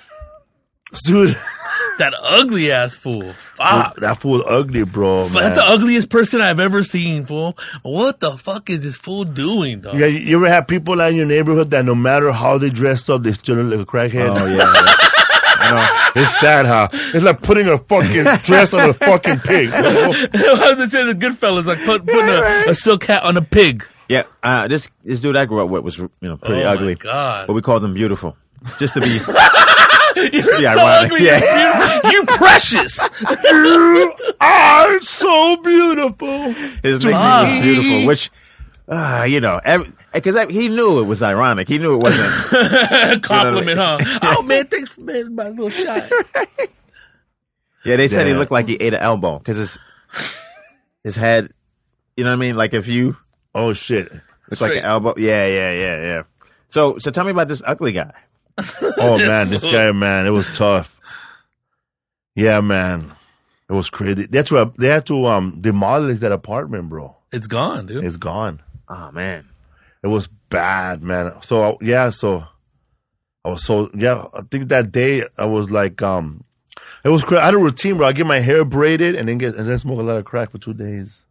Dude, That ugly ass fool. Fuck. that fool was ugly, bro. Man. That's the ugliest person I've ever seen, fool. What the fuck is this fool doing, dog? Yeah, you you ever have people in your neighborhood that no matter how they dress up, they still look like a crackhead? Oh yeah. It's sad, huh? It's like putting a fucking dress on a fucking pig. Bro. I was saying the Goodfellas, like put, putting a, a silk hat on a pig. Yeah. Uh, this this dude I grew up with was, you know, pretty Oh, my ugly. God. But we called him beautiful, just to be. You're so ironic. ugly. Yeah. You're, you're precious. You are so beautiful. His nickname was beautiful, which, uh, you know, because he knew it was ironic. He knew it wasn't. Compliment, huh? Oh, man, thanks for man, my little shot. Yeah, they said he Yeah. looked like he ate an elbow because his his head. You know what I mean? Like if you Oh shit. look like an elbow. Yeah, yeah, yeah, yeah. So, so tell me about this ugly guy. Oh man, this guy, man, it was tough. Yeah, man, it was crazy. That's why they had to um demolish that apartment, bro. It's gone, dude. It's gone. Oh man. It was bad, man. So yeah, so I was so yeah. I think that day I was like um, it was cra- I had a routine, bro. I get my hair braided and then get and then smoke a lot of crack for two days.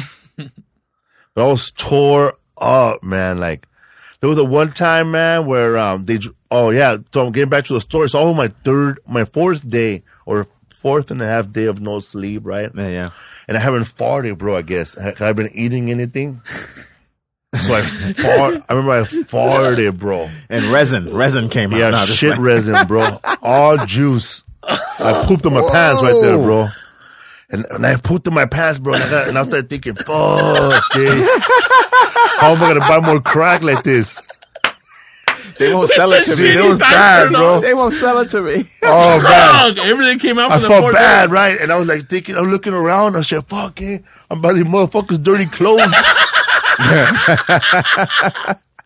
But I was tore up, man. Like there was a one time, man, where um they oh yeah. So I'm getting back to the story. So on my third, my fourth day or fourth and a half day of no sleep, right? Yeah, yeah. And I haven't farted, bro. I guess I, I've been eating anything. So I fart. I remember I farted, bro. And resin, resin came out. Yeah, No, just shit like- resin, bro. All juice. I pooped in my pants right there, bro. And, and I pooped in my pants, bro. And I, got, and I started thinking, fuck, dude. How am I gonna buy more crack like this? They won't sell it to me. Dude, it was bad, bro. They won't sell it to me. Oh man. Dog, everything came out I from the felt fourth bad, day. right? And I was like thinking, I'm looking around. I said, fuck it. I'm by these motherfuckers' dirty clothes.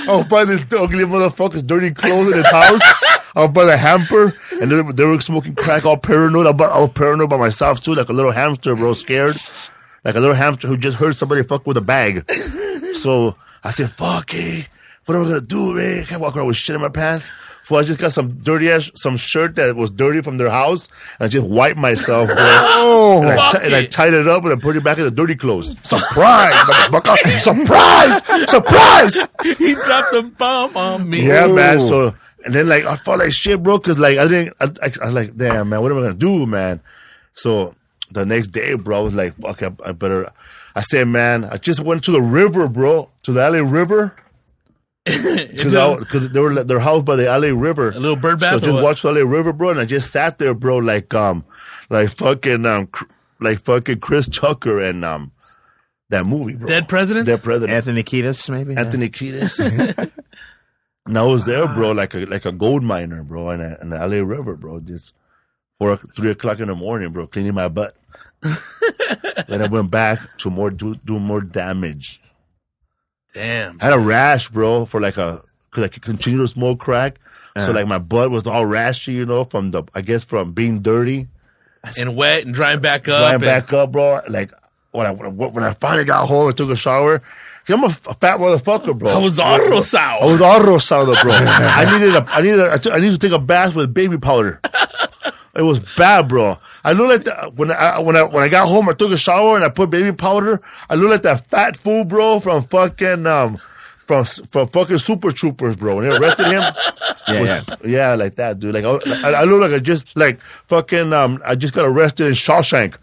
I'll buy this ugly motherfucker's dirty clothes in his house. I'll buy the hamper, and they, they were smoking crack, all paranoid. I was, I was paranoid by myself too, like a little hamster, bro, scared, like a little hamster who just heard somebody fuck with a bag. So I said, "Fuck it, what am I gonna do, man? I can't walk around with shit in my pants." So I just got some dirty ass, some shirt that was dirty from their house, and I just wiped myself, bro. Oh, and, I t- and I tied it up and I put it back in the dirty clothes. Surprise, motherfucker! Surprise! Surprise! He dropped a bomb on me. Yeah, man. So and then like I felt like shit, bro, because like I didn't. I, I, I was like, damn, man, what am I gonna do, man? So the next day, bro, I was like, fuck, I, I better. I said, man, I just went to the river, bro, to the L A River. Because they were their house by the L A River, a little bird bath. So just watched the L A River, bro, and I just sat there, bro, like um, like fucking um, cr- like fucking Chris Tucker and um, that movie, bro. Dead President. Dead President. Anthony Kiedis, maybe. Anthony Kiedis. And I was there, bro, like a like a gold miner, bro, in, a, in the L A River, bro, just four three o'clock in the morning, bro, cleaning my butt. Then I went back to more do do more damage. Damn. I had a rash, bro, for like a, cause I could continue to smoke crack. Uh-huh. So like my butt was all rashy, you know, from the, I guess from being dirty. And wet and drying back up. Drying and- back up, bro. Like when I, when I finally got home and took a shower, I'm a, a fat motherfucker, bro. I was all rosado. I was all rosado, bro. I needed a, I needed a, I, took, I needed to take a bath with baby powder. It was bad, bro. I looked like that when I when I when I got home. I took a shower and I put baby powder. I looked like that fat fool, bro, from fucking um from from fucking Super Troopers, bro. When they arrested him, Yeah, was, yeah. yeah, like that, dude. Like I, I look like I just like fucking um I just got arrested in Shawshank.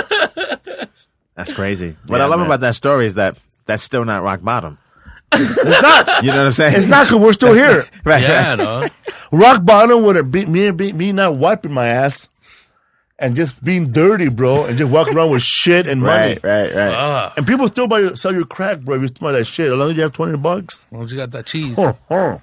That's crazy. What Yeah, I love man. about that story is that that's still not rock bottom. It's not. You know what I'm saying? It's not because we're still here. Right. Yeah, right. dog. Rock bottom would have beat me and beat me not wiping my ass and just being dirty, bro, and just walking around with shit and money. Right, right, right. Ah, And people still buy sell your crack, bro. If you smell that shit, as long as you have twenty bucks. well, you got that cheese. Huh, huh.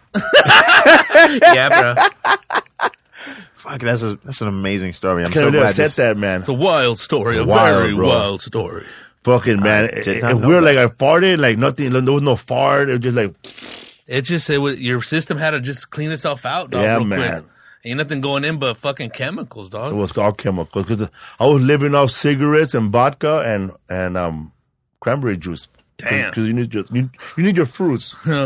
Yeah, bro. Fuck, that's a that's an amazing story. I'm I can't so believe I glad said this, that, man. It's a wild story. A Wild, very bro. wild story. Fucking man. I If did not know we're that. like I farted, like nothing, there was no fart. It was just like, It just it was, your system had to just clean itself out, dog. Yeah, real man. Quick. Ain't nothing going in but fucking chemicals, it dog. was all chemicals. Because I was living off cigarettes and vodka and and um cranberry juice. Damn. Because you need your you, you need your fruits. Clean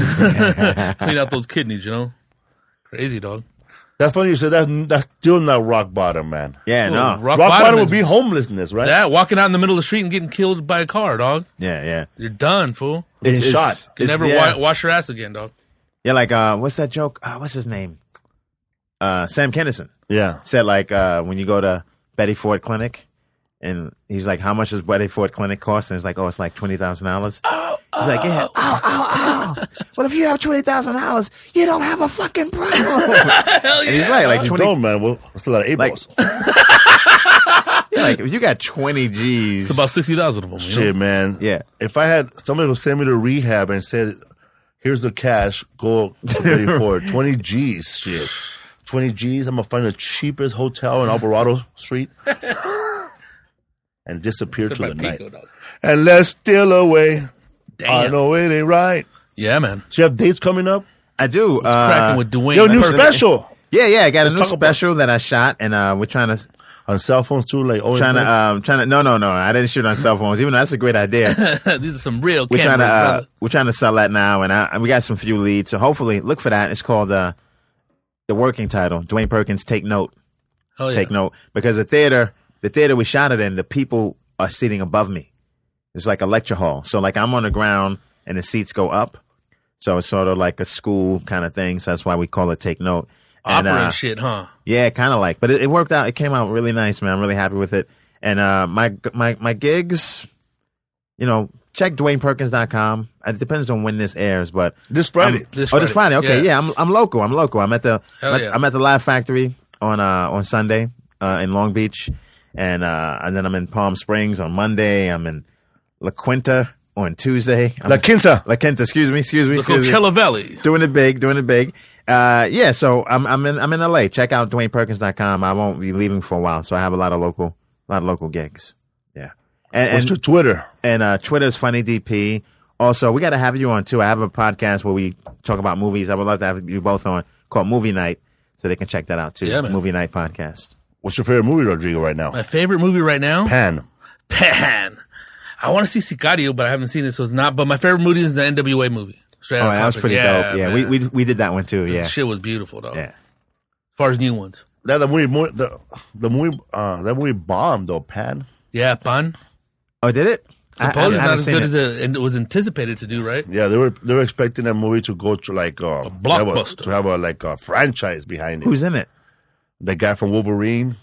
out those kidneys, you know. Crazy, dog. That's funny you said that. That's still not rock bottom, man. Yeah, no. Rock, Rock bottom is- would be homelessness, right? that walking out in the middle of the street and getting killed by a car, dog. Yeah, yeah. You're done, fool. Being shot. You it's- never yeah. wa- wash your ass again, dog. Yeah, like uh, what's that joke? Uh, what's his name? Uh, Sam Kinison Yeah. said like uh, when you go to Betty Ford Clinic, and he's like, "How much does Betty Ford Clinic cost?" And it's like, "Oh, it's like twenty thousand dollars." He's like, "Yeah, ow, ow, ow. Well, if you have twenty thousand dollars, you don't have a fucking problem." Hell yeah. And he's right, like You twenty. don't, man. Well, it's a lot of eight Like- balls. Yeah, like if you got twenty G's, It's about sixty thousand of them. You know? Shit, man. Yeah. If I had somebody who send me to rehab and said, "Here's the cash, go to Betty Ford, twenty G's, shit, twenty G's. I'm gonna find the cheapest hotel in Alvarado Street and disappear to By the night, Pico, dog. and let's steal away. I Damn. know it ain't right." Yeah, man. So you have dates coming up? I do. Uh, Cracking with Dwayne. Yo, new Perfect. special yeah, yeah. I got a new talk about- special that I shot, and uh, we're trying to on cell phones too. Like, oh, trying to um trying to no no no. I didn't shoot on cell phones. Even though that's a great idea. These are some real We're cameras, trying to uh, brother. we're trying to sell that now, and, I, and we got some few leads. So hopefully, look for that. It's called uh, the working title, Dwayne Perkins Take Note. Oh, yeah. Take note, because the theater, the theater we shot it in, the people are sitting above me. It's like a lecture hall. So like I'm on the ground and the seats go up. So it's sort of like a school kind of thing. So that's why we call it Take Note. And, Opera uh, and shit, huh? yeah, kind of like, but it, it worked out. It came out really nice, man. I'm really happy with it. And uh, my my my gigs, you know, check Dwayne Perkins dot com. It depends on when this airs, but this Friday. I'm- This oh, this Friday. Friday. Okay, Yeah. yeah, I'm I'm local. I'm local. I'm at the Hell I'm at, yeah. I'm at the Live Factory on uh on Sunday uh, in Long Beach, and uh and then I'm in Palm Springs on Monday. I'm in La Quinta on Tuesday. I'm La Quinta. La Quinta. Excuse me. Excuse me. The Excuse me. Coachella Valley. Doing it big. Doing it big. Uh, yeah. So I'm I'm in I'm in L A. Check out Dwayne Perkins dot com. I won't be leaving for a while, so I have a lot of local a lot of local gigs. Yeah. And What's and, your Twitter? and uh, Twitter is Funny D P. Also, we got to have you on too. I have a podcast where we talk about movies. I would love to have you both on called Movie Night, so they can check that out too. Yeah, man. Movie Night podcast. What's your favorite movie, Rodrigo, right now? My favorite movie right now? Pan. Pan. I want to see Sicario, but I haven't seen it, so it's not. But my favorite movie is the N W A movie. Straight Oh, Outta that was Compton. pretty yeah, dope. Yeah, man. we, we we did that one too. That Yeah, shit was beautiful, dog. yeah. As far as new ones. That the movie, mo- the the movie, uh, that movie bombed though. Pan. Yeah, Pan. Oh, did it? I- I Supposedly haven't not as seen good it. as it, and it was anticipated to do, right? Yeah, they were they were expecting that movie to go to like uh, A blockbuster. have a, to have a like a franchise behind it. Who's in it? The guy from Wolverine?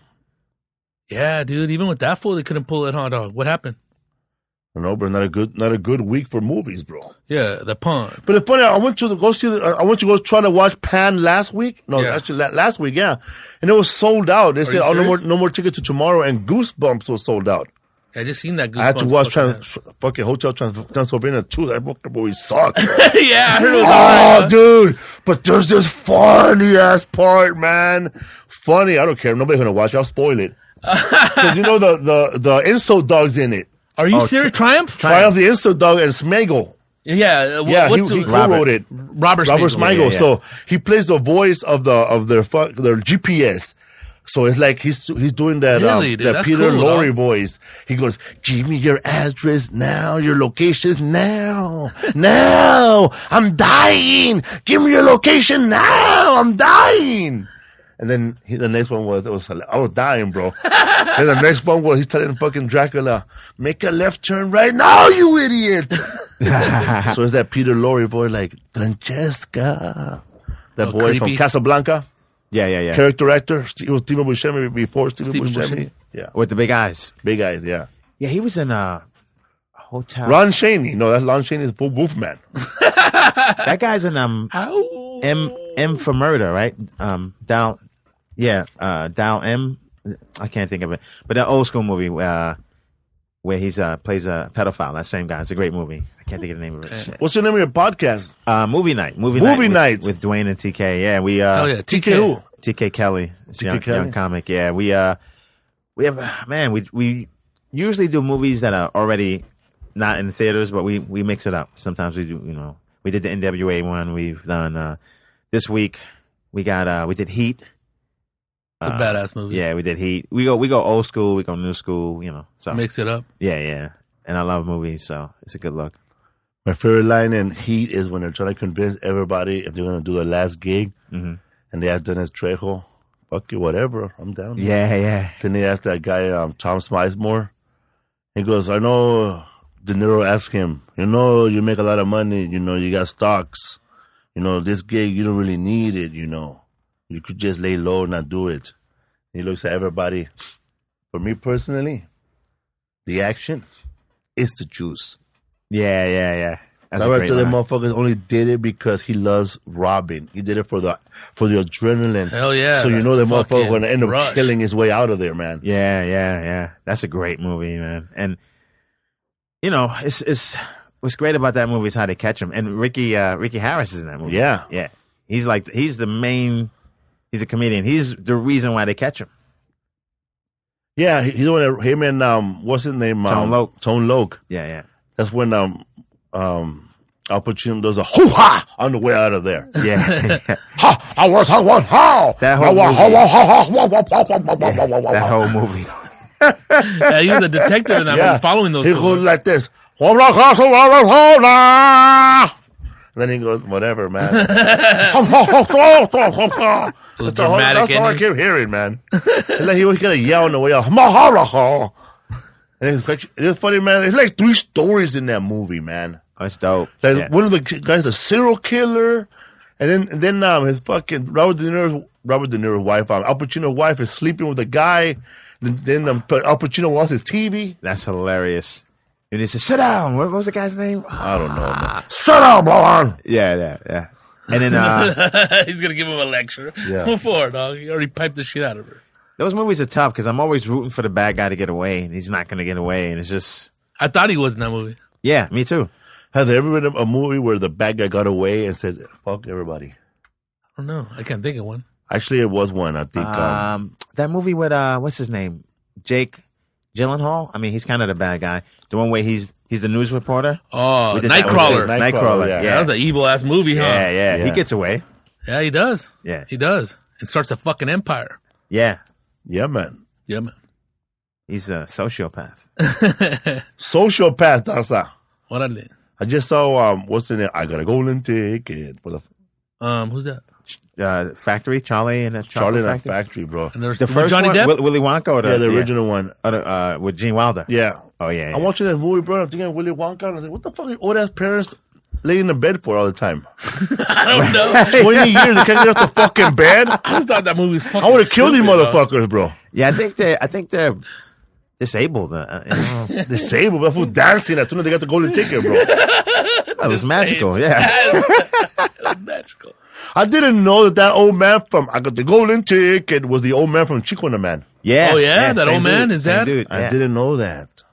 Yeah, dude. Even with that fool, they couldn't pull it, huh, dog? What happened? No, but not a good not a good week for movies, bro. Yeah, the Pan. But it's funny. I went to the, go see. The, I went to go try to watch Pan last week. No, Yeah. actually la- last week, yeah, and it was sold out. They said, you "Oh, no more, serious? no more tickets to tomorrow." And Goosebumps was sold out. I just seen that. I had to Goosebumps watch fucking Trans- fucking Hotel Trans- Transylvania too. That fucking movie sucked. yeah, I heard it was Oh, alright, huh? dude! But there's this funny ass part, man. Funny. I don't care. Nobody's gonna watch it. I'll spoil it. Because you know the the the Inso dog's in it. Are you Oh, serious? Triumph? Triumph the Inso dog and Smegel. Yeah. uh, wh- Yeah, what's he, he the- co-wrote it. Robert Robert Smigel. Smigel. Yeah, yeah. So he plays the voice of the of their fuck their G P S. So it's like he's he's doing that Really, um, dude? that That's Peter cool, Lorre dog. voice. He goes, "Give me your address now, your locations now, now. I'm dying. Give me your location now. I'm dying." And then he, the next one was, it was I was dying, bro. And the next one was he's telling fucking Dracula, "Make a left turn right now, you idiot." So it's that Peter Lorre boy, like Francesca, that Oh, boy creepy. from Casablanca, Yeah, yeah, yeah. character actor. He was Stephen Buscemi before Stephen Stephen Buscemi. Buscemi. Yeah, With the big eyes. big eyes. Yeah, Yeah, he was in a hotel. Ron Chaney. No, that's Lon Chaney's Wolf- Wolfman. That guy's in um Ow. M M for Murder, right? Um, Down. Yeah, uh, Down M. I can't think of it, but that old school movie uh, where he's uh plays a pedophile. That same guy. It's a great movie. I can't think of the name of it. Shit. What's the name of your podcast? Uh, movie night. Movie, Movie night. night. with, with Dwayne and T K. Yeah, we uh Oh, yeah. T K who? T K Kelly, it's T K young, Kelly. young comic. Yeah, we uh we have man, we we usually do movies that are already not in the theaters, but we we mix it up. Sometimes we do, you know, we did the N W A one. We've done uh this week. We got uh we did Heat. It's a badass movie. Yeah, we did Heat. We go we go old school. We go new school. You know, so Mix it up. yeah, yeah. And I love movies, so it's a good look. My favorite line in Heat is when they're trying to convince everybody if they're going to do the last gig, Mhm. and they ask Dennis Trejo, "Fuck you, whatever, I'm down." Yeah, yeah. Then they asked that guy, um, Tom Sizemore. He goes, "I know." De Niro asked him, "You know, you make a lot of money. You know, you got stocks. You know, this gig, you don't really need it. You know, you could just lay low and not do it." He looks at everybody. For me personally, the action is the juice. Yeah, yeah, yeah. That's I a right great to the line. motherfuckers only did it because he loves robbing. He did it for the for the adrenaline. Hell yeah, So you that know the motherfucker fucking going to end up rush. killing his way out of there, man. Yeah, yeah, yeah. That's a great movie, man. And you know, it's it's what's great about that movie is how they catch him. And Ricky uh, Ricky Harris is in that movie. Yeah. yeah. He's like he's the main. He's a comedian. He's the reason why they catch him. Yeah, he- he's the one that him and um, what's his name? Um, Tone Loc. Tone Loc. Yeah, yeah, That's when um um Al Pacino does a hoo ha on the way out of there. yeah. Ha! I was I was how That whole that that whole movie. Yeah, he was a detective in that yeah, movie, following those He people. goes like this. And then he goes, whatever, man. that's the whole, dramatic that's all I ending. keep hearing, man. It's like he was gonna yell on the way out. And it's, like, it's funny, man. It's like three stories in that movie, man. Oh, it's dope. Like Yeah. one of the guys, a serial killer, and then and then um, his fucking Robert De Niro's Robert De Niro's wife, um, Al Pacino's wife, is sleeping with a guy. Then, then um, Al Pacino wants his T V. That's hilarious. And he says, "Sit down." What, what was the guy's name? I don't know, man. Sit down, blonde. Yeah, yeah, yeah. And then uh, He's gonna give him a lecture. Yeah. What for, dog? He already piped the shit out of her. those movies are tough because I'm always rooting for the bad guy to get away, and he's not going to get away, and it's just I thought he was in that movie. yeah, me too. Has there ever been a movie where the bad guy got away and said, "Fuck everybody"? I don't know. I can't think of one. Actually, it was one. I think. Um, Um, that movie with uh, what's his name? Jake, Gyllenhaal. I mean, he's kind of the bad guy. The one where he's he's the news reporter. Oh, We did that- Nightcrawler. we did Nightcrawler, Nightcrawler. yeah. Yeah, That was an evil ass movie, huh? yeah, yeah, He Yeah. gets away. Yeah, he does. Yeah. He does. And starts a fucking empire. Yeah, Yeah, man. Yeah, man. he's a sociopath. Sociopath, Darsa. What I did. I just saw um, what's in it? I got a golden ticket for the Um, who's that? Uh, factory, Charlie and the Charlie and Chocolate the Factory, bro. And there's The first Johnny one, Depp. Will- Willy Wonka, or the, Yeah, the original one. uh, the, uh, with Gene Wilder. Yeah. Oh yeah, yeah. I'm watching that movie, bro. I'm thinking of Willy Wonka. And I was like, what the fuck are old ass parents laying in the bed for all the time? I don't know. twenty years, they can't get off the fucking bed. I just thought that movie was fucking. I would have killed these stupid, dog. motherfuckers, bro. Yeah, I think they I think they're disabled. Uh, you know. Disabled, but who's dancing as soon as they got the golden ticket, bro? That was magical. Yeah. It was magical. I didn't know that that old man from I got the golden ticket was the old man from Chico and the Man. Yeah. Oh, yeah? That same old man? dude, Is same that- Dude. I yeah. didn't know that.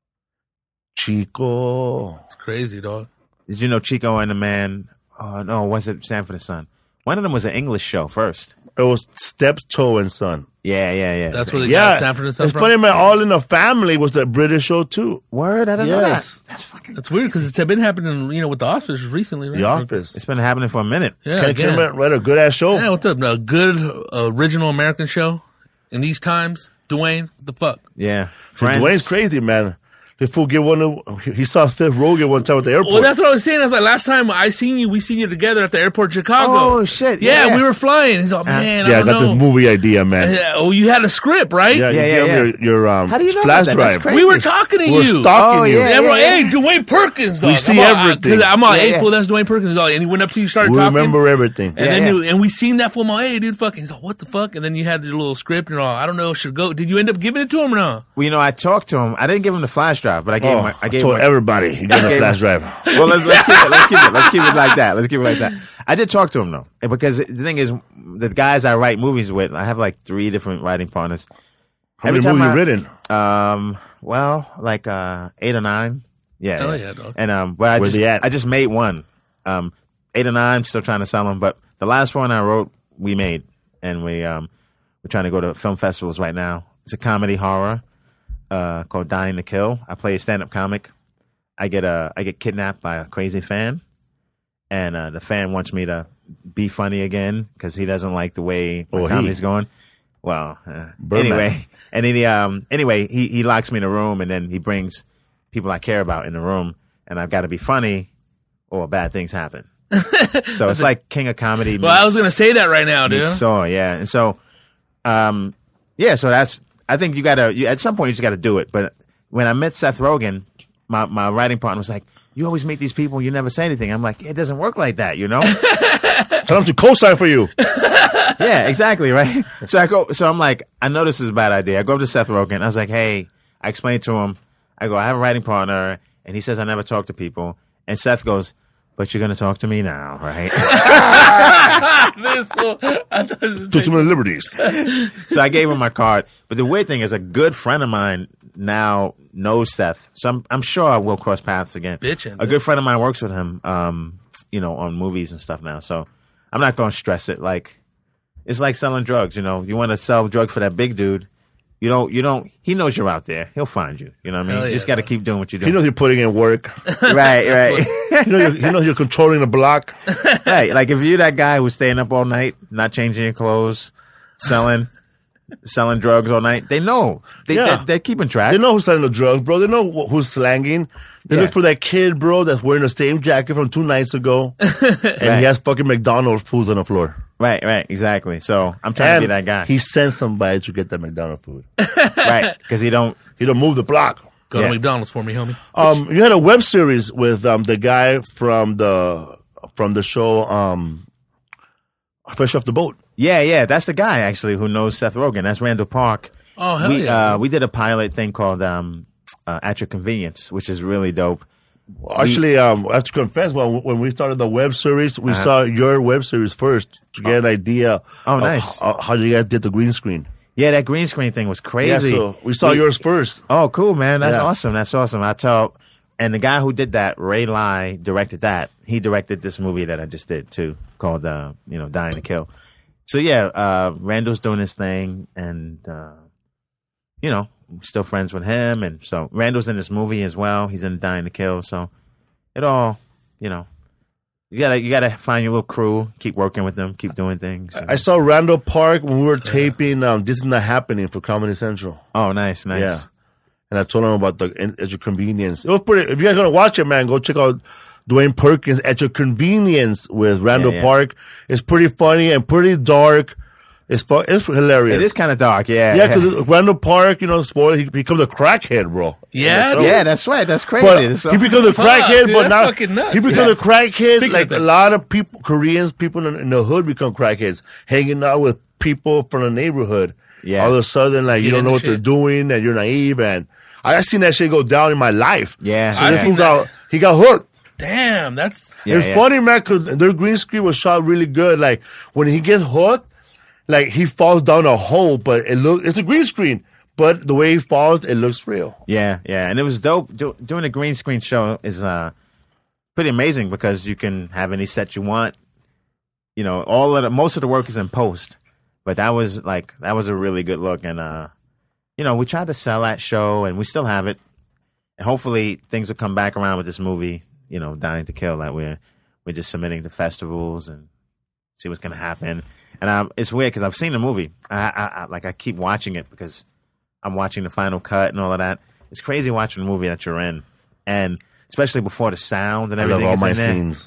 Chico. It's crazy, dog. Did you know Chico and the Man? Oh no, was it Sanford and Son? One of them was an English show first. It was Steptoe and Son. Yeah, yeah, yeah. That's where they Yeah. got Sanford and Son It's from. funny, man. All in the Family was the British show, too. Word. I didn't Yes. know that. That's fucking. That's weird because it's been happening, you know, with The Office recently, right? The Office. It's been happening for a minute. Yeah, Ken again. Cameron write a good ass show. Yeah, what's up? A good uh, original American show in these times. Dwayne, what the fuck? Yeah. Friends. Dwayne's crazy, man. The fool get one of, he saw Seth Rogen one time at the airport. Well, that's what I was saying. I was like, last time I seen you, we seen you together at the airport in Chicago. Oh shit. Yeah, Yeah, we were flying. He's like, man, yeah, I I don't got know. this movie idea, man. Yeah, Yeah, oh, you had a script, right? you Yeah, yeah, give yeah. him your, your um, How do you know flash about that? That's drive. crazy. We were talking to We were you. stalking Oh, you. yeah. Yeah, bro. Hey, Dwayne Perkins, dog. We see I'm all, everything. 'cause I'm all, Yeah, hey, yeah. fool, that's Dwayne Perkins, dog. And he went up to you, started We talking. remember everything. And Yeah, then yeah. you, and we seen that fool. I'm all, hey, dude, fucking. He's like, what the fuck? And then you had your little script and all. I don't know, should go. Did you end up giving it to him or not? Well, you know, I talked to him. I didn't give him the flash drive, but I gave Oh, him. A, I I gave told him. A, everybody you get a gave flash him- drive. well, let's, let's keep it. Let's keep it. Let's keep it like that. Let's keep it like that. I did talk to him though, because the thing is, the guys I write movies with, I have like three different writing partners. How many movies you written? Um, well, like uh, eight or nine. Yeah. Hell yeah, dog. And um, but I Where's just he at? I just made one. Um, eight or nine. Still trying to sell them, but the last one I wrote, we made, and we um, we're trying to go to film festivals right now. It's a comedy horror uh, called Dying to Kill. I play a stand-up comic. I get a I get kidnapped by a crazy fan, and uh, the fan wants me to be funny again because he doesn't like the way my Oh, he. comedy's going. Well, uh, Birdman. anyway, and then he um anyway he he locks me in a room, and then he brings people I care about in the room, and I've got to be funny, or bad things happen. So it's like King of Comedy. Well, I was meets- gonna say that right now, dude. meets Saw, yeah, and so um yeah, so that's I think you gotta you, at some point you just gotta do it. But when I met Seth Rogen, my my writing partner was like, "You always meet these people, you never say anything." I'm like, "It doesn't work like that, you know." Tell them to co-sign for you. Yeah, exactly, right? So I go, so I'm like, I know this is a bad idea. I go up to Seth Rogen. I was like, hey, I explained to him, I go, I have a writing partner, and he says I never talk to people. And Seth goes, but you're going to talk to me now, right? This fool. I thought it was Took too many liberties. So I gave him my card. But the weird thing is, a good friend of mine now knows Seth. So I'm, I'm sure I will cross paths again. Bitchin', A good friend of mine works with him, um, you know, on movies and stuff now. So I'm not going to stress it. Like, it's like selling drugs, you know. You want to sell drugs for that big dude. You don't, you don't, he knows you're out there. He'll find you. You know what I mean? Hell You just yeah, got to dog. keep doing what you're He doing. knows you're putting in work. right, right. He knows you're, he knows you're controlling the block. Hey, like if you're that guy who's staying up all night, not changing your clothes, selling, selling drugs all night, they know. They, Yeah. they're, they're keeping track. They know who's selling the drugs, bro. They know wh- who's slanging. They Yeah. look for that kid, bro, that's wearing the same jacket from two nights ago. And Right. he has fucking McDonald's foods on the floor. Right, right, exactly. So I'm trying And to be that guy. he sends somebody to get that McDonald's food. Right, because he don't. He don't move the block. Go Yeah. to McDonald's for me, homie. Um, you had a web series with um the guy from the from the show um Fresh Off the Boat. Yeah, yeah, that's the guy actually who knows Seth Rogen. That's Randall Park. Oh, hell we, yeah. Uh, we did a pilot thing called um, uh, At Your Convenience, which is really dope. Actually, um, I have to confess, when when we started the web series, we Uh-huh. saw your web series first to get an idea. Oh, of nice. How, how you guys did the green screen. Yeah, that green screen thing was crazy. Yeah, so we saw yours first. Oh, cool, man. That's Yeah. awesome. That's awesome. I tell, and the guy who did that, Ray Lai, directed that. He directed this movie that I just did too, called uh, you know, Dying to Kill. So yeah, uh, Randall's doing his thing, and uh, you know, still friends with him, and so Randall's in this movie as well. He's in Dying to Kill, so it all, you know, you gotta you gotta find your little crew, keep working with them, keep doing things. I saw Randall Park when we were taping um, This Is Not Happening for Comedy Central. Oh, nice, nice. Yeah. And I told him about the At Your Convenience. It was pretty. If you guys gonna watch it, man, go check out Dwayne Perkins At Your Convenience with Randall Yeah, yeah. Park. It's pretty funny and pretty dark. It's fu- it's hilarious. It is kind of dark, yeah. Yeah, because Randall Park, you know, spoiler, he becomes a crackhead, bro. Yeah, yeah, that's right. That's crazy. But So- he becomes a Fuck, crackhead, dude, but that's now fucking nuts. he becomes Yeah. a crackhead. Speaking like of that. a lot of people, Koreans, people in, in the hood become crackheads, hanging out with people from the neighborhood. Yeah. All of a sudden, like you Get don't into know what shit. they're doing, and you're naive. And I seen that shit go down in my life. Yeah. So I this seen fool that. got he got hooked. Damn, that's Yeah, it's yeah. funny, man, because their green screen was shot really good. Like when he gets hooked, like he falls down a hole, but it look it's a green screen. But the way he falls, it looks real. Yeah, yeah, and it was dope. Do, doing a green screen show is uh, pretty amazing because you can have any set you want. You know, all of the, most of the work is in post, but that was like that was a really good look, and uh, you know, we tried to sell that show, and we still have it. And hopefully, things will come back around with this movie. You know, Dying to Kill, that we're we're just submitting to festivals and see what's gonna happen. And um, it's weird because I've seen the movie. I, I, I like I keep watching it because I'm watching the final cut and all of that. It's crazy watching a movie that you're in, and especially before the sound and I love everything. all is my in there. scenes.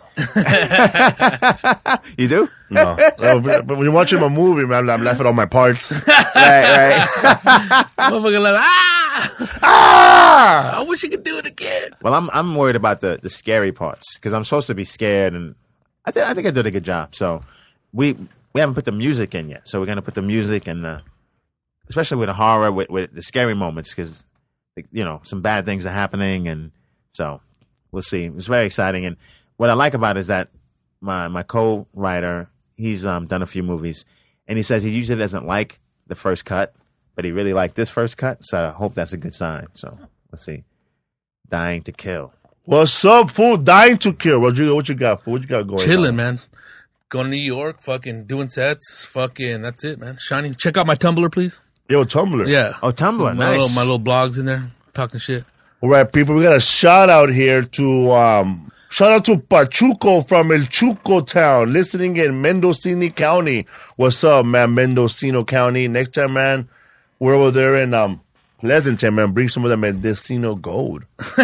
You do? No, No, but but when you're watching a movie, man, I'm laughing at all my parts. right, right. motherfucker like ah. ah! I wish you could do it again. Well, I'm I'm worried about the, the scary parts because I'm supposed to be scared, and I think I think I did a good job. So we we haven't put the music in yet, so we're gonna put the music and the, especially with the horror, with, with the scary moments, because you know some bad things are happening, and so we'll see. It's very exciting, and what I like about it is that my my co-writer, he's um, done a few movies, and he says he usually doesn't like the first cut, but he really liked this first cut, so I hope that's a good sign. So let's see. Dying to Kill. What's up, fool? Dying to Kill. Rodrigo, what you got, fool? What you got going Chilling, on? man. Going to New York, fucking doing sets, fucking. That's it, man. Shining. Check out my Tumblr, please. Yo, Tumblr. Yeah. Oh, Tumblr, my nice. Little, my little blogs in there, talking shit. All right, people, we got a shout out here to, um, shout out to Pachuco from El Chuco town, listening in Mendocino County. What's up, man? Mendocino County. Next time, man, we're over there in, um, Pleasanton, man. Bring some of that Mendocino gold.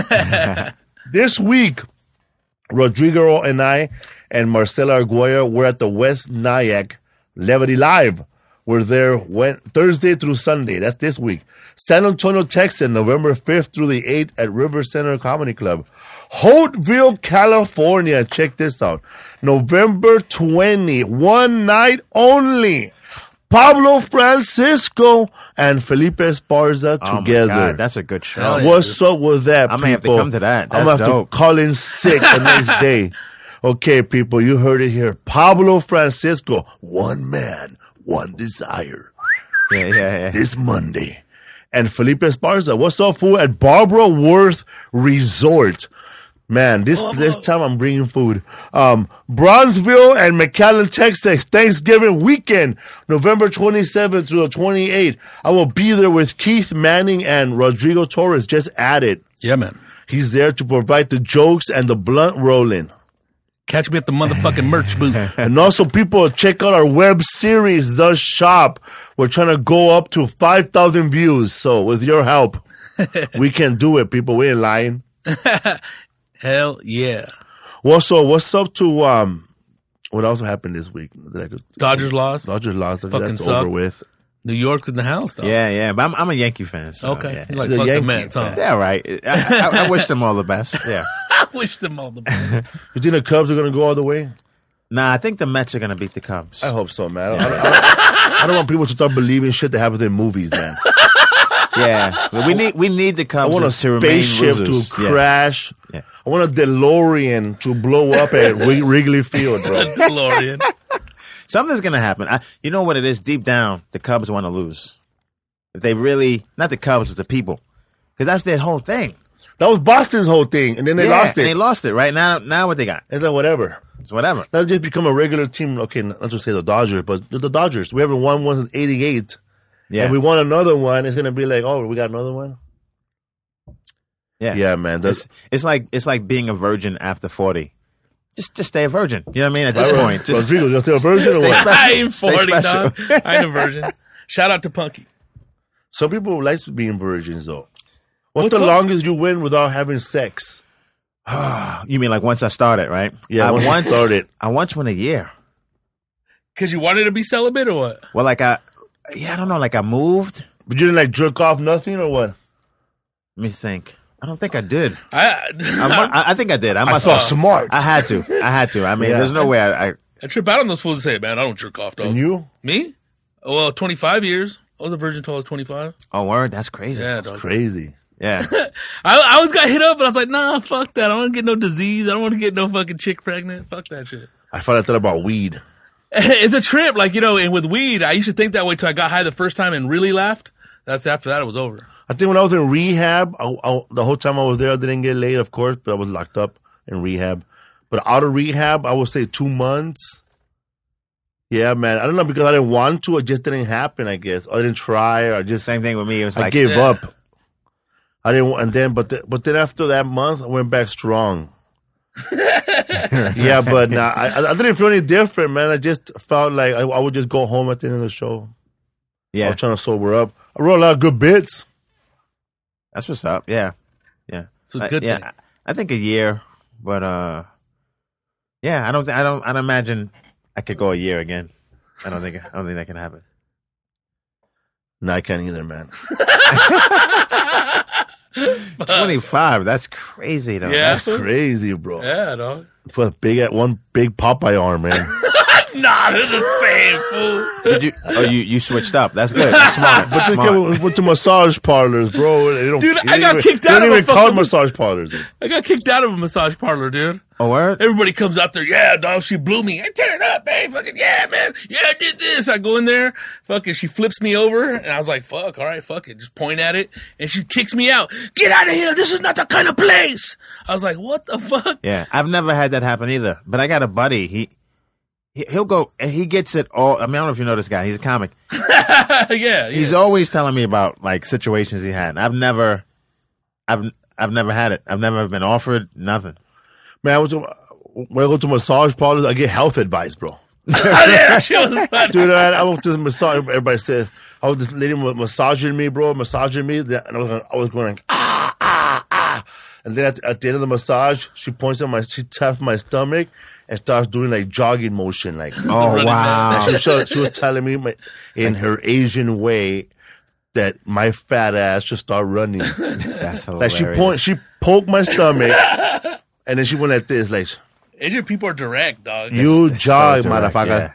This week, Rodrigo and I and Marcela Arguello were at the West Nyack Levity Live. We're there went Thursday through Sunday. That's this week. San Antonio, Texas, November fifth through the eighth at River Center Comedy Club. Holtville, California. Check this out. November twentieth, one night only. Pablo Francisco and Felipe Esparza Oh my together. God, that's a good show. Hell yeah. What's up with that, I may have to people? come to that. I'm That's going to have dope. to call in sick the next day. Okay, people, you heard it here. Pablo Francisco, one man, one desire. Yeah, yeah, yeah. This Monday. And Felipe Esparza, what's up, fool? At Barbara Worth Resort. Man, this this time I'm bringing food. Um, Bronzeville and McAllen, Texas, Thanksgiving weekend, November twenty-seventh through the twenty-eighth. I will be there with Keith Manning and Rodrigo Torres. Just added. Yeah, man. He's there to provide the jokes and the blunt rolling. Catch me at the motherfucking merch booth. And also, people, check out our web series, The Shop. We're trying to go up to five thousand views. So with your help, we can do it, people. We ain't lying. Hell yeah. Also, what's up to, um, what else happened this week? That I could- Dodgers lost. Dodgers lost. Fucking That's suck. over with. New York's in the house, though. Yeah, yeah, but I'm I'm a Yankee fan. So, Okay. yeah. You like He's a fuck the Yankee Mets, huh? fan. Yeah, right. I, I, I wish them all the best. Yeah. I wish them all the best. You think the Cubs are going to go all the way? Nah, I think the Mets are gonna beat the Cubs. I hope so, man. I don't, I don't, I don't, I don't want people to start believing shit that happens in movies, man. Yeah, but we need we need the I Cubs want a to remain spaceship to losers. Yeah. crash. Yeah. I want a DeLorean to blow up at Wrig- Wrigley Field, bro. DeLorean. Something's gonna happen. I, you know what it is? Deep down, the Cubs want to lose. If they really, not the Cubs, but the people, because that's their whole thing. That was Boston's whole thing, and then they Yeah, lost it. and they lost it. Right now, now what they got? It's like, whatever. It's whatever. Let's just become a regular team. Okay, not to say the Dodgers, but the Dodgers. We haven't won one since eighty-eight, Yeah. and we want another one, it's gonna be like, oh, we got another one. Yeah. Yeah, man. That's It's, it's like it's like being a virgin after forty. Just just stay a virgin. You know what I mean? At this point, just Rodrigo, you're still a virgin or stay what? special. I ain't Stay forty, special. dog. I ain't a virgin. Shout out to Punky. Some people like being virgins though. What's, What's the up? longest you went without having sex? You mean like once I started, right? Yeah, I once you started. I once went a year. Because you wanted to be celibate or what? Well, like I, yeah, I don't know. Like I moved. But you didn't like jerk off nothing or what? Let me think. I don't think I did. I I, mu- I, I think I did. I I must felt have. smart. I had to. I had to. I mean, Yeah. there's no way I. I I trip out on those fools that say, man, I don't jerk off, dog. And you? Me? Well, twenty-five years. I was a virgin until I was twenty-five. oh, word. That's crazy. Yeah, dog. Crazy. Yeah. I, I always got hit up, but I was like, nah, fuck that. I don't want to get no disease. I don't want to get no fucking chick pregnant. Fuck that shit. I found out that about weed. It's a trip. Like, you know, and with weed, I used to think that way till I got high the first time and really laughed. That's after that, it was over. I think when I was in rehab, I, I, the whole time I was there, I didn't get laid, of course, but I was locked up in rehab. But out of rehab, I would say two months. Yeah, man. I don't know, because I didn't want to. It just didn't happen, I guess. I didn't try, or I just Same thing with me. It was I like gave Yeah. up. I didn't, wa- and then, but the, but then after that month, I went back strong. Yeah, but nah, I, I didn't feel any different, man. I just felt like I, I would just go home at the end of the show. I yeah. was trying to sober up. I wrote a lot of good bits. That's what's up. Yeah. Yeah. It's a I- good yeah. thing. I, I think a year, but uh, yeah. I don't. Th- I don't. I don't imagine I could go a year again. I don't think. I don't think that can happen. No, I can't either, man. Twenty-five. That's crazy, though. Yeah. That's, Crazy, bro. Yeah, dog. For a big at one big Popeye arm, man. Nah, they're the same, fool. did you? Oh, you you switched up. That's good. That's smart. But this Smart. guy went went to massage parlors, bro. They don't, Dude, they I got don't kicked they out don't of a even call fucking- massage parlors. Dude. I got kicked out of a massage parlor, dude. Oh, word? Everybody comes out there, yeah, dog, she blew me. I tear it up, man. Fucking, yeah, man. Yeah, I did this. I go in there, fucking, she flips me over, and I was like, fuck, all right, fuck it. Just point at it, and she kicks me out. Get out of here. This is not the kind of place. I was like, what the fuck? Yeah, I've never had that happen either. But I got a buddy. He, he he'll go and he gets it all. I mean, I don't know if you know this guy. He's a comic. yeah, yeah. He's always telling me about like situations he had. I've never, I've I've never had it. I've never been offered nothing. Man, I was, when I go to massage parlors, I get health advice, bro. yeah, she was funny. Dude, man, I went to the massage. Everybody said, I was this lady was massaging me, bro, massaging me. And I was, going- I was going like, ah, ah, ah. And then at, at the end of the massage, she points at my, she taps my stomach and starts doing like jogging motion. Like, Oh Running wow! she, was, she was telling me my, in her Asian way that my fat ass should start running. That's Like hilarious. she point, she poked my stomach, and then she went like this, like, Asian people are direct, dog. you That's jog, so direct, motherfucker.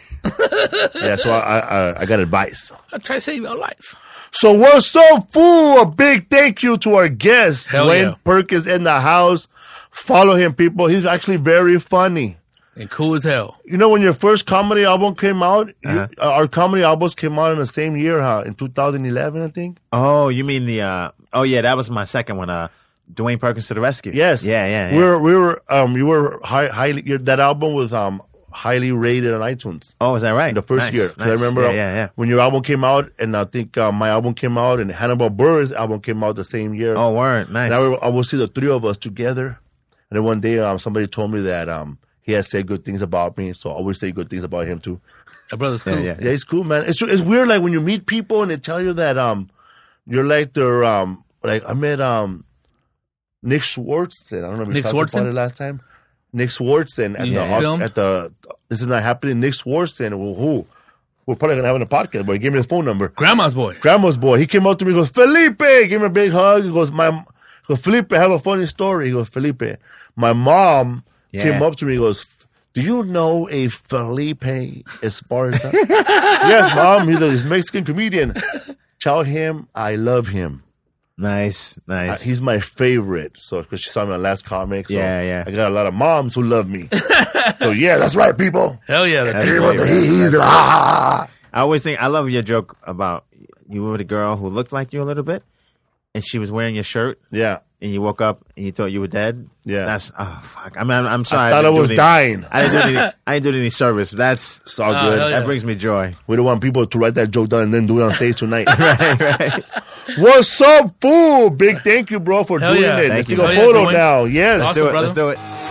yeah. Yeah, so I, I, I, I got advice. I try to save your life. So what's up, fool? A big thank you to our guest, Hell Dwayne yeah. Perkins in the house. Follow him, people. He's actually very funny. And cool as hell. You know, when your first comedy album came out, you- Uh-huh. uh, our comedy albums came out in the same year, huh? In two thousand eleven, I think. Oh, you mean the? uh Oh yeah, that was my second one. Uh, Dwayne Perkins to the rescue. Yes. Yeah, yeah. yeah. We were, we were, um, you were high, highly. Your, that album was um highly rated on iTunes. oh, is that right? In the first Nice, year. 'Cause nice. I remember Yeah, um, yeah, yeah. when your album came out, and I think uh, my album came out, and Hannibal Burris' album came out the same year. Oh, word. Nice. And I, will- I will see the three of us together. And then one day, um, somebody told me that um, he had said good things about me, so I always say good things about him too. That brother's cool. yeah. Yeah, he's cool, man. It's it's weird, like when you meet people and they tell you that um, you're like their um, like I met um, Nick Swartzen. I don't know if we Nick talked Swartzen? about it last time. Nick Swartzen at You the filmed? at the this is not happening. Nick Swartzen, well, who we're probably gonna have in a podcast, but he gave me his phone number. Grandma's boy. Grandma's boy. He came up to me. He goes, Felipe, give me a big hug. He goes, my, he goes, Felipe, I have a funny story. He goes, Felipe, my mom Yeah. came up to me. He goes, do you know a Felipe Esparza? Yes, mom. He's a he's a Mexican comedian. Tell him I love him. Nice, Uh, nice. he's my favorite. So, because she saw me on last comic. So Yeah, yeah. I got a lot of moms who love me. So, yeah, that's right, people. Hell yeah. That That's Hear dude. what the great, he he's. Ah. I always think I love your joke about you were the girl who looked like you a little bit, and she was wearing your shirt. Yeah. and you woke up and you thought you were dead. Yeah. That's oh fuck. I mean, I'm, I'm sorry. I thought I didn't do was any- dying. I didn't do any. I didn't do any service. That's It's all Oh, good. hell yeah. that brings me joy. We don't want people to write that joke down and then do it on stage tonight. right, right. What's up, fool? Big thank you, bro, for Hell doing yeah. it. Thank Let's you. take a Hell yeah, photo Dwayne. now. Yes. Let's Awesome, do it. brother. Let's do it.